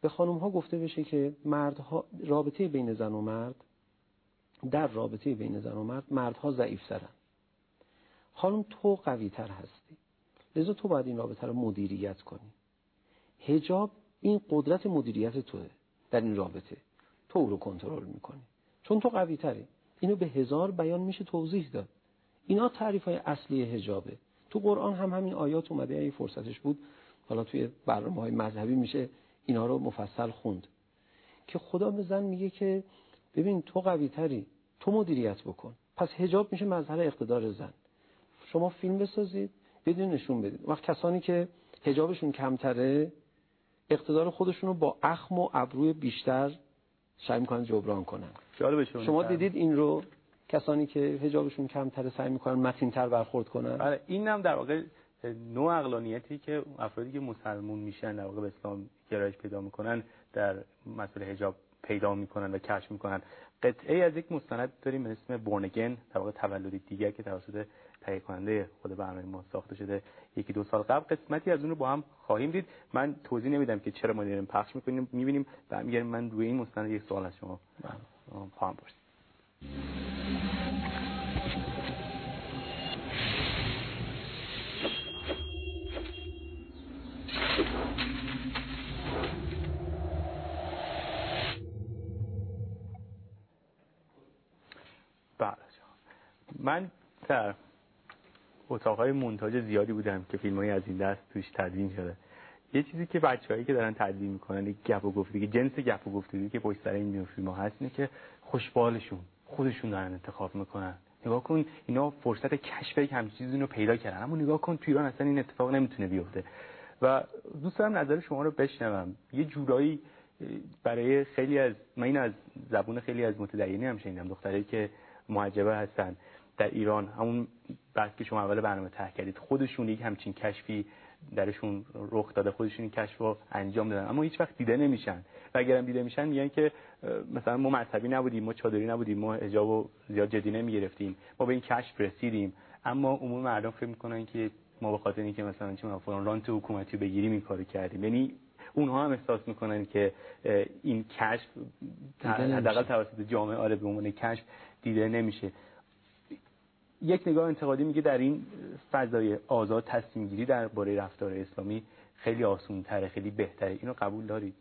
به خانم ها گفته بشه که مردها رابطه بین زن و مرد در رابطه بین زن و مرد مردها ضعیف‌ترن، خانم تو قوی تر هستی، لذا تو باید این رابطه رو مدیریت کنی. حجاب این قدرت مدیریت توه در این رابطه، تو او رو کنترل میکنی چون تو قوی تری. اینو به هزار بیان میشه توضیح داد. اینا تعریف های اصلی حجابه. تو قرآن هم همین آیات اومده، اگه فرصتش بود حالا توی برنامه‌های مذهبی میشه اینا رو مفصل خوند که خدا به زن میگه که ببین تو قوی تری، تو مدیریت بکن. پس حجاب میشه مظهر اقتدار زن. شما فیلم بسازید بدون نشون بدید، وقت کسانی که حجابشون کمتره اقتدار خودشون رو با اخم و ابروی بیشتر سعی میکنن جبران کنن. شما دیدید این رو؟ کسانی که حجابشون کمتره سعی میکنن متین‌تر برخورد کنن. آره این هم در واقع نوع عقلانیتی که افرادی که مسلمون میشن در واقع به اسلام گرایش پیدا میکنن در مسئله حجاب پیدا میکنن و کشف میکنن. قطعه از یک مستند داریم به اسم بورنگن، در واقع تولد دیگر، که توسط تهیه کننده خود برنامه ما ساخته شده یکی دو سال قبل. قسمتی از اون رو با هم خواهیم دید. من توضیح نمیدم که چرا ما داریم پخش میکنیم، میبینیم برمیگردیم. من روی این مستند یک سوال از شما خواهم پرسید. من در اتاقهای مونتاژ زیادی بودم که فیلم‌های از این دست توش تدوین شده. یه چیزی که بچه‌هایی که دارن تدوین میکنن، یک گپ و گفتگی، جنس گپ و گفتگی که پشت سر این فیلم‌ها هست، اینه که خوشبالشون خودشون دارن انتخاب میکنن. نگاه کن اینا فرصت کشف یک همچین چیزی رو پیدا کردن، اما نگاه کن تو ایران اصلا این اتفاق نمیتونه بیفته. و دوست دارم نظر شما رو بشنوم. یه جورایی برای خیلی از من این از زبون خیلی از متدینی هم شنیدم، دخترایی که محجبه هستن در ایران، همون بعد که شما اول برنامه طرح کردید، خودشون یک همچین کشفی درشون رخ داده، خودشون این کشف رو انجام دادن، اما هیچ وقت دیده نمیشن. و اگرم دیده میشن میگن که مثلا ما مذهبی نبودیم، ما چادری نبودیم، ما حجابو زیاد جدی نمیگرفتیم، ما به این کشف رسیدیم. اما عموم مردم فکر میکنن که ما به خاطر اینکه مثلا چه فلان رانت حکومتی بگیریم این کارو کردیم. یعنی اونها هم احساس میکنن که این کشف حداقل توسط جامعه آره به عنوان کشف دیده نمیشه. یک نگاه انتقادی میگه در این فضای آزاد تصمیم گیری درباره رفتار اسلامی خیلی آسان‌تره، خیلی بهتره. اینو قبول دارید؟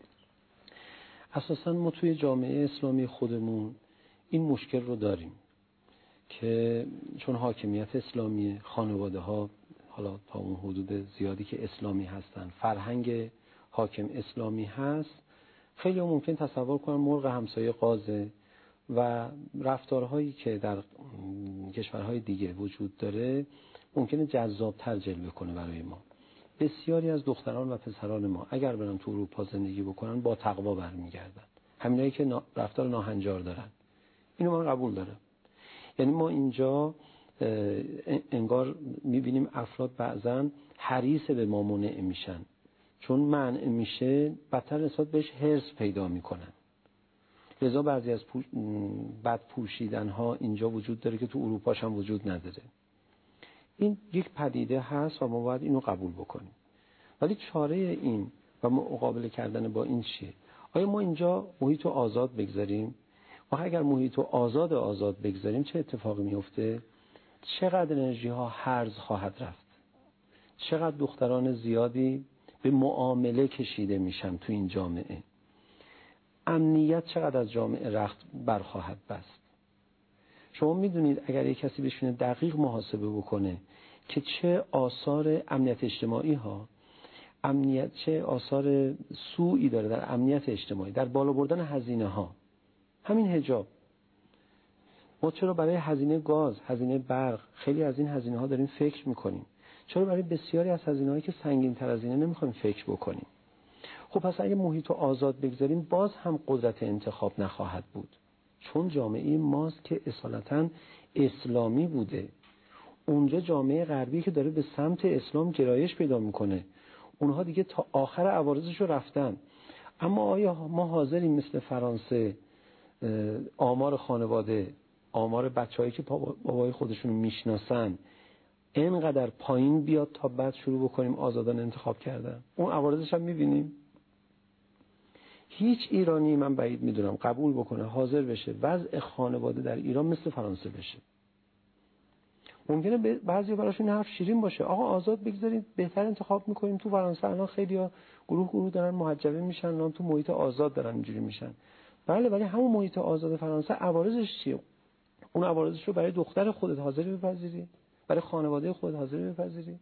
اساساً ما توی جامعه اسلامی خودمون این مشکل رو داریم که چون حاکمیت اسلامی، خانواده ها حالا تا اون حدود زیادی که اسلامی هستن، فرهنگ حاکم اسلامی هست، خیلی ممکن تصور کنن مرغ همسایه قازه و رفتارهایی که در کشورهای دیگه وجود داره ممکنه جذاب‌تر جلوه کنه برای ما. بسیاری از دختران و پسران ما اگر برن تو اروپا زندگی بکنن با تقوا برمیگردن، همینایی که رفتار ناهنجار دارن. اینو من قبول دارم. یعنی ما اینجا انگار میبینیم افراد بعضن حریص به ما منع میشن، چون منع میشه بدتر نسبت بهش حرص پیدا میکنن. لذا بعضی از پوش... بد پوشیدن ها اینجا وجود داره که تو اروپاش هم وجود نداره. این یک پدیده هست و ما باید اینو قبول بکنیم. ولی چاره این و مقابله کردن با این چیه؟ آیا ما اینجا محیط رو آزاد بگذاریم؟ و اگر محیط رو آزاد آزاد بگذاریم چه اتفاقی میفته؟ چقدر انرژی ها هرز خواهد رفت؟ چقدر دختران زیادی به معامله کشیده میشن تو این جامعه؟ امنیت چقدر از جامعه رخت برخواهد بست؟ شما میدونید اگر یک کسی بشینه دقیق محاسبه بکنه که چه آثار امنیت اجتماعی ها امنیت چه آثار سوئی داره در امنیت اجتماعی، در بالا بردن هزینه ها، همین حجاب. ما چرا برای هزینه گاز، هزینه برق، خیلی از این هزینه ها داریم فکر میکنیم، چرا برای بسیاری از هزینه هایی که سنگین تر از اینه نمیخوایم فکر بکنیم؟ خب پس اگه محیط رو آزاد بگذاریم باز هم قدرت انتخاب نخواهد بود، چون جامعه ماست که اصالتاً اسلامی بوده. اونجا جامعه غربی که داره به سمت اسلام گرایش پیدا میکنه، اونها دیگه تا آخر عوارضش رو رفتن. اما آیا ما حاضریم مثل فرانسه آمار خانواده، آمار بچه‌هایی که بابای خودشون میشناسن اینقدر پایین بیاد تا بعد شروع بکنیم آزادانه انتخاب کردن؟ اون عوارضش هم میبینیم. هیچ ایرانی من بعید میدونم قبول بکنه حاضر بشه وضع خانواده در ایران مثل فرانسه بشه. ممکنه بعضی براشون حرف شیرین باشه، آقا آزاد بگذارید بهتر انتخاب میکنیم. تو فرانسه الان خیلی‌ها گروه گروه دارن محجبه میشن، الان تو محیط آزاد دارن اینجوری میشن. بله، ولی همون محیط آزاد فرانسه عوارضش چیه؟ اون عوارضش رو برای دختر خودت حاضر بپذیری؟ برای خانواده خودت حاضر بپذیری؟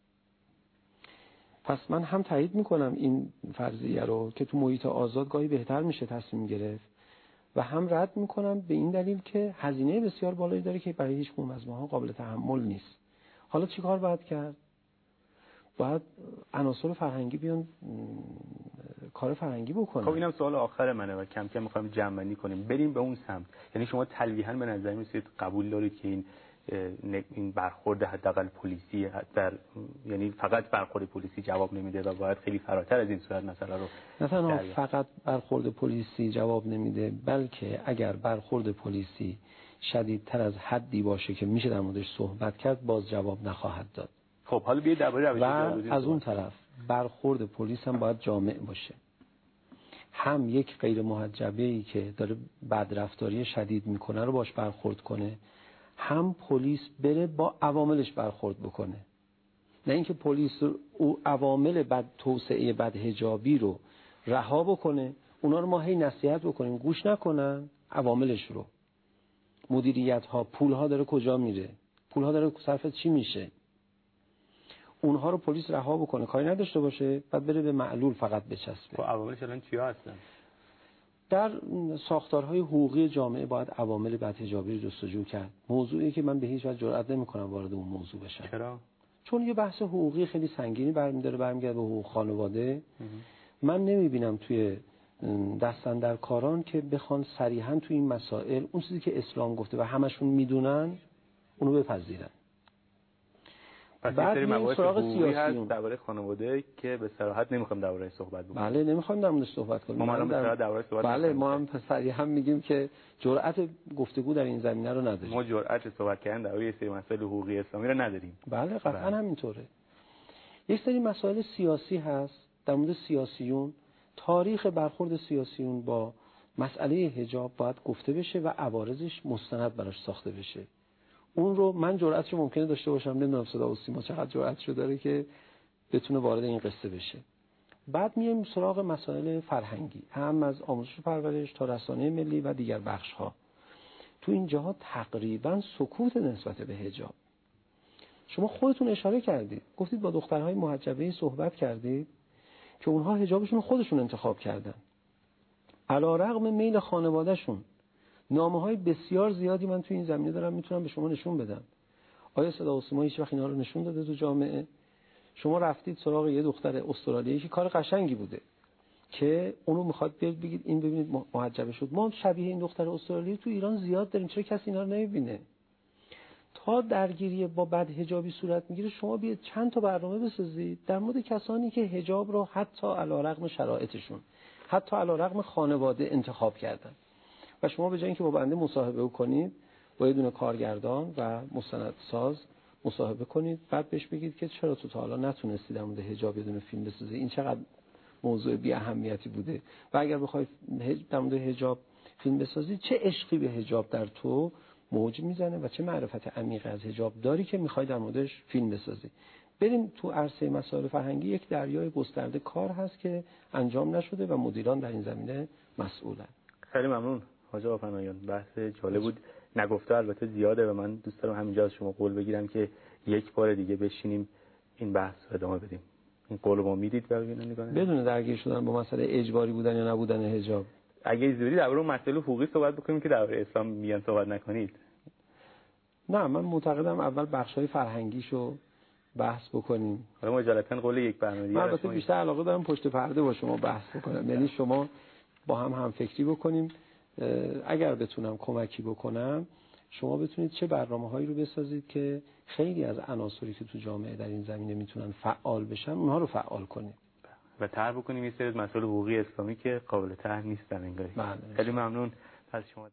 پس من هم تایید میکنم این فرضیه رو که تو محیط آزاد گاهی بهتر میشه تصمیم گرفت و هم رد میکنم به این دلیل که هزینه بسیار بالایی داره که برای هیچ کدوم از ماها قابل تحمل نیست. حالا چیکار باید کرد؟ باید عناصر فرهنگی بیان کار فرهنگی بکنن. خب اینم سوال آخر منه و کم کم میخوایم جمع‌بندی کنیم، بریم به اون سمت. یعنی شما تلویحاً به نظر میاد قبول دارید که این این برخورد حداقل پلیسی در یعنی فقط برخورد پلیسی جواب نمیده و باید خیلی فراتر از این صورت مسئله رو نه تنها فقط برخورد پلیسی جواب نمیده، بلکه اگر برخورد پلیسی شدیدتر از حدی باشه که میشه در موردش صحبت کرد، باز جواب نخواهد داد. خب حالا بیاید درباره روش و از اون طرف برخورد پلیس هم باید جامع باشه. هم یک غیر محجبه‌ای که داره بدرفتاری شدید میکنه رو باش برخورد کنه، هم پلیس بره با عواملش برخورد بکنه. نه اینکه پلیس او عوامل بد توسعه بدحجابی رو رها بکنه، اونا رو ما هی نصیحت بکنیم گوش نکنن، عواملش رو، مدیریت ها، پول ها داره کجا میره، پول ها داره صرف چی میشه، اونها رو پلیس رها بکنه، کاری نداشته باشه، بعد بره به معلول فقط بچسبه. خب عواملش الان چیا هستن؟ در ساختارهای حقوقی جامعه باید عوامل بدحجابی رو جستجو کرد. موضوعی که من به هیچ وجه جرئت نمی‌کنم وارد اون موضوع بشم. چرا؟ چون یه بحث حقوقی خیلی سنگینی برمی‌داره، برمیگرده به حقوق خانواده. من نمی‌بینم توی دستاندرکاران که بخوان صریحاً توی این مسائل اون چیزی که اسلام گفته و همشون میدونن اونو بپذیرن. بعد این سراغ سیاسی هست درباره خانواده که به صراحت نمیخوام درباره صحبت بکنیم. بله نمیخوام در موردش صحبت کنیم. ما الان به صراحت درباره صحبت بله ما هم پسری هم میگیم که جرأت گفتگو در این زمینه رو نداریم. ما جرأت صحبت کردن درباره یه سری مسائل حقوقی اسلامی رو نداریم. بله قطعا همینطوره. یک سری مسائل سیاسی هست در مورد سیاسیون، تاریخ برخورد سیاسیون با مسئله حجاب باید گفته بشه و عوارضش مستند براش ساخته بشه. اون رو من جرأتش ممکنه داشته باشم، نمیدونم صدا و سیما چقدر جرأتشو داره که بتونه وارد این قصه بشه. بعد میایم سراغ مسائل فرهنگی، هم از آموزش و پرورش تا رسانه ملی و دیگر بخش‌ها. تو این جاها تقریبا سکوت نسبت به حجاب. شما خودتون اشاره کردید، گفتید با دخترهای محجبه صحبت کردید که اونها حجابشون خودشون انتخاب کردن علی‌رغم میل خانواده‌شون. نامه‌های بسیار زیادی من تو این زمینه دارم میتونم به شما نشون بدم. آیا صدا و سیما هیچ وقت اینا رو نشون داده تو جامعه؟ شما رفتید سراغ یه دختر استرالیایی که کار قشنگی بوده که اونو میخواد بیاد بگید این ببینید محجبه شد. ما شبیه این دختر استرالیایی تو ایران زیاد داریم، چرا کسی اینا رو نمیبینه؟ تا درگیری با بدحجابی صورت میگیره شما بیاید چند تا برنامه بسازید در مورد کسانی که حجاب رو حتی علی‌رغم شرایطشون، حتی علی‌رغم خانواده انتخاب کردن. و شما به جای اینکه با بنده مصاحبه کنید با یه دونه کارگردان و مستندساز مصاحبه کنید، بعد بهش بگید که چرا تو تا حالا نتونستی در مورد حجاب یه دونه فیلم بسازی، این چقدر موضوع بی اهمیتی بوده، و اگر بخوای در مورد حجاب فیلم بسازی چه عشقی به حجاب در تو موج میزنه و چه معرفت عمیقی از حجاب داری که میخوای در موردش فیلم بسازی. بریم تو عرصه مسائل فرهنگی، یک دریای گسترده کار هست که انجام نشده و مدیران در این زمینه مسئولن. خیلی ممنون حاج آقا پناهیان، بحث جالب بود، نگفته البته زیاده و من دوست دارم همینجا از شما قول بگیرم که یک بار دیگه بشینیم این بحث رو ادامه بدیم. این قول رو ما میدید و ببینید نگاه بدون درگیر شدن با مسئله اجباری بودن یا نبودن حجاب. اگه زودی درباره اون مسئله حقوقی صحبت بکنیم که درباره اسلام میان صحبت نکنید. نه من معتقدم اول بخشای فرهنگیشو بحث بکنیم. حالا مجالتا قول یک برنامه دیگه. من البته بیشتر علاقه دارم پشت پرده با شما بحث بکنم، یعنی شما با هم هم فکری بکنیم. اگر بتونم کمکی بکنم شما بتونید چه برنامه‌هایی رو بسازید که خیلی از عناصری که تو جامعه در این زمینه میتونن فعال بشن اونها رو فعال کنید و طرح بکنیم یه سری مسائل حقوقی اسلامی که قابل طرح نیستن انگاری. خیلی ممنون از شما.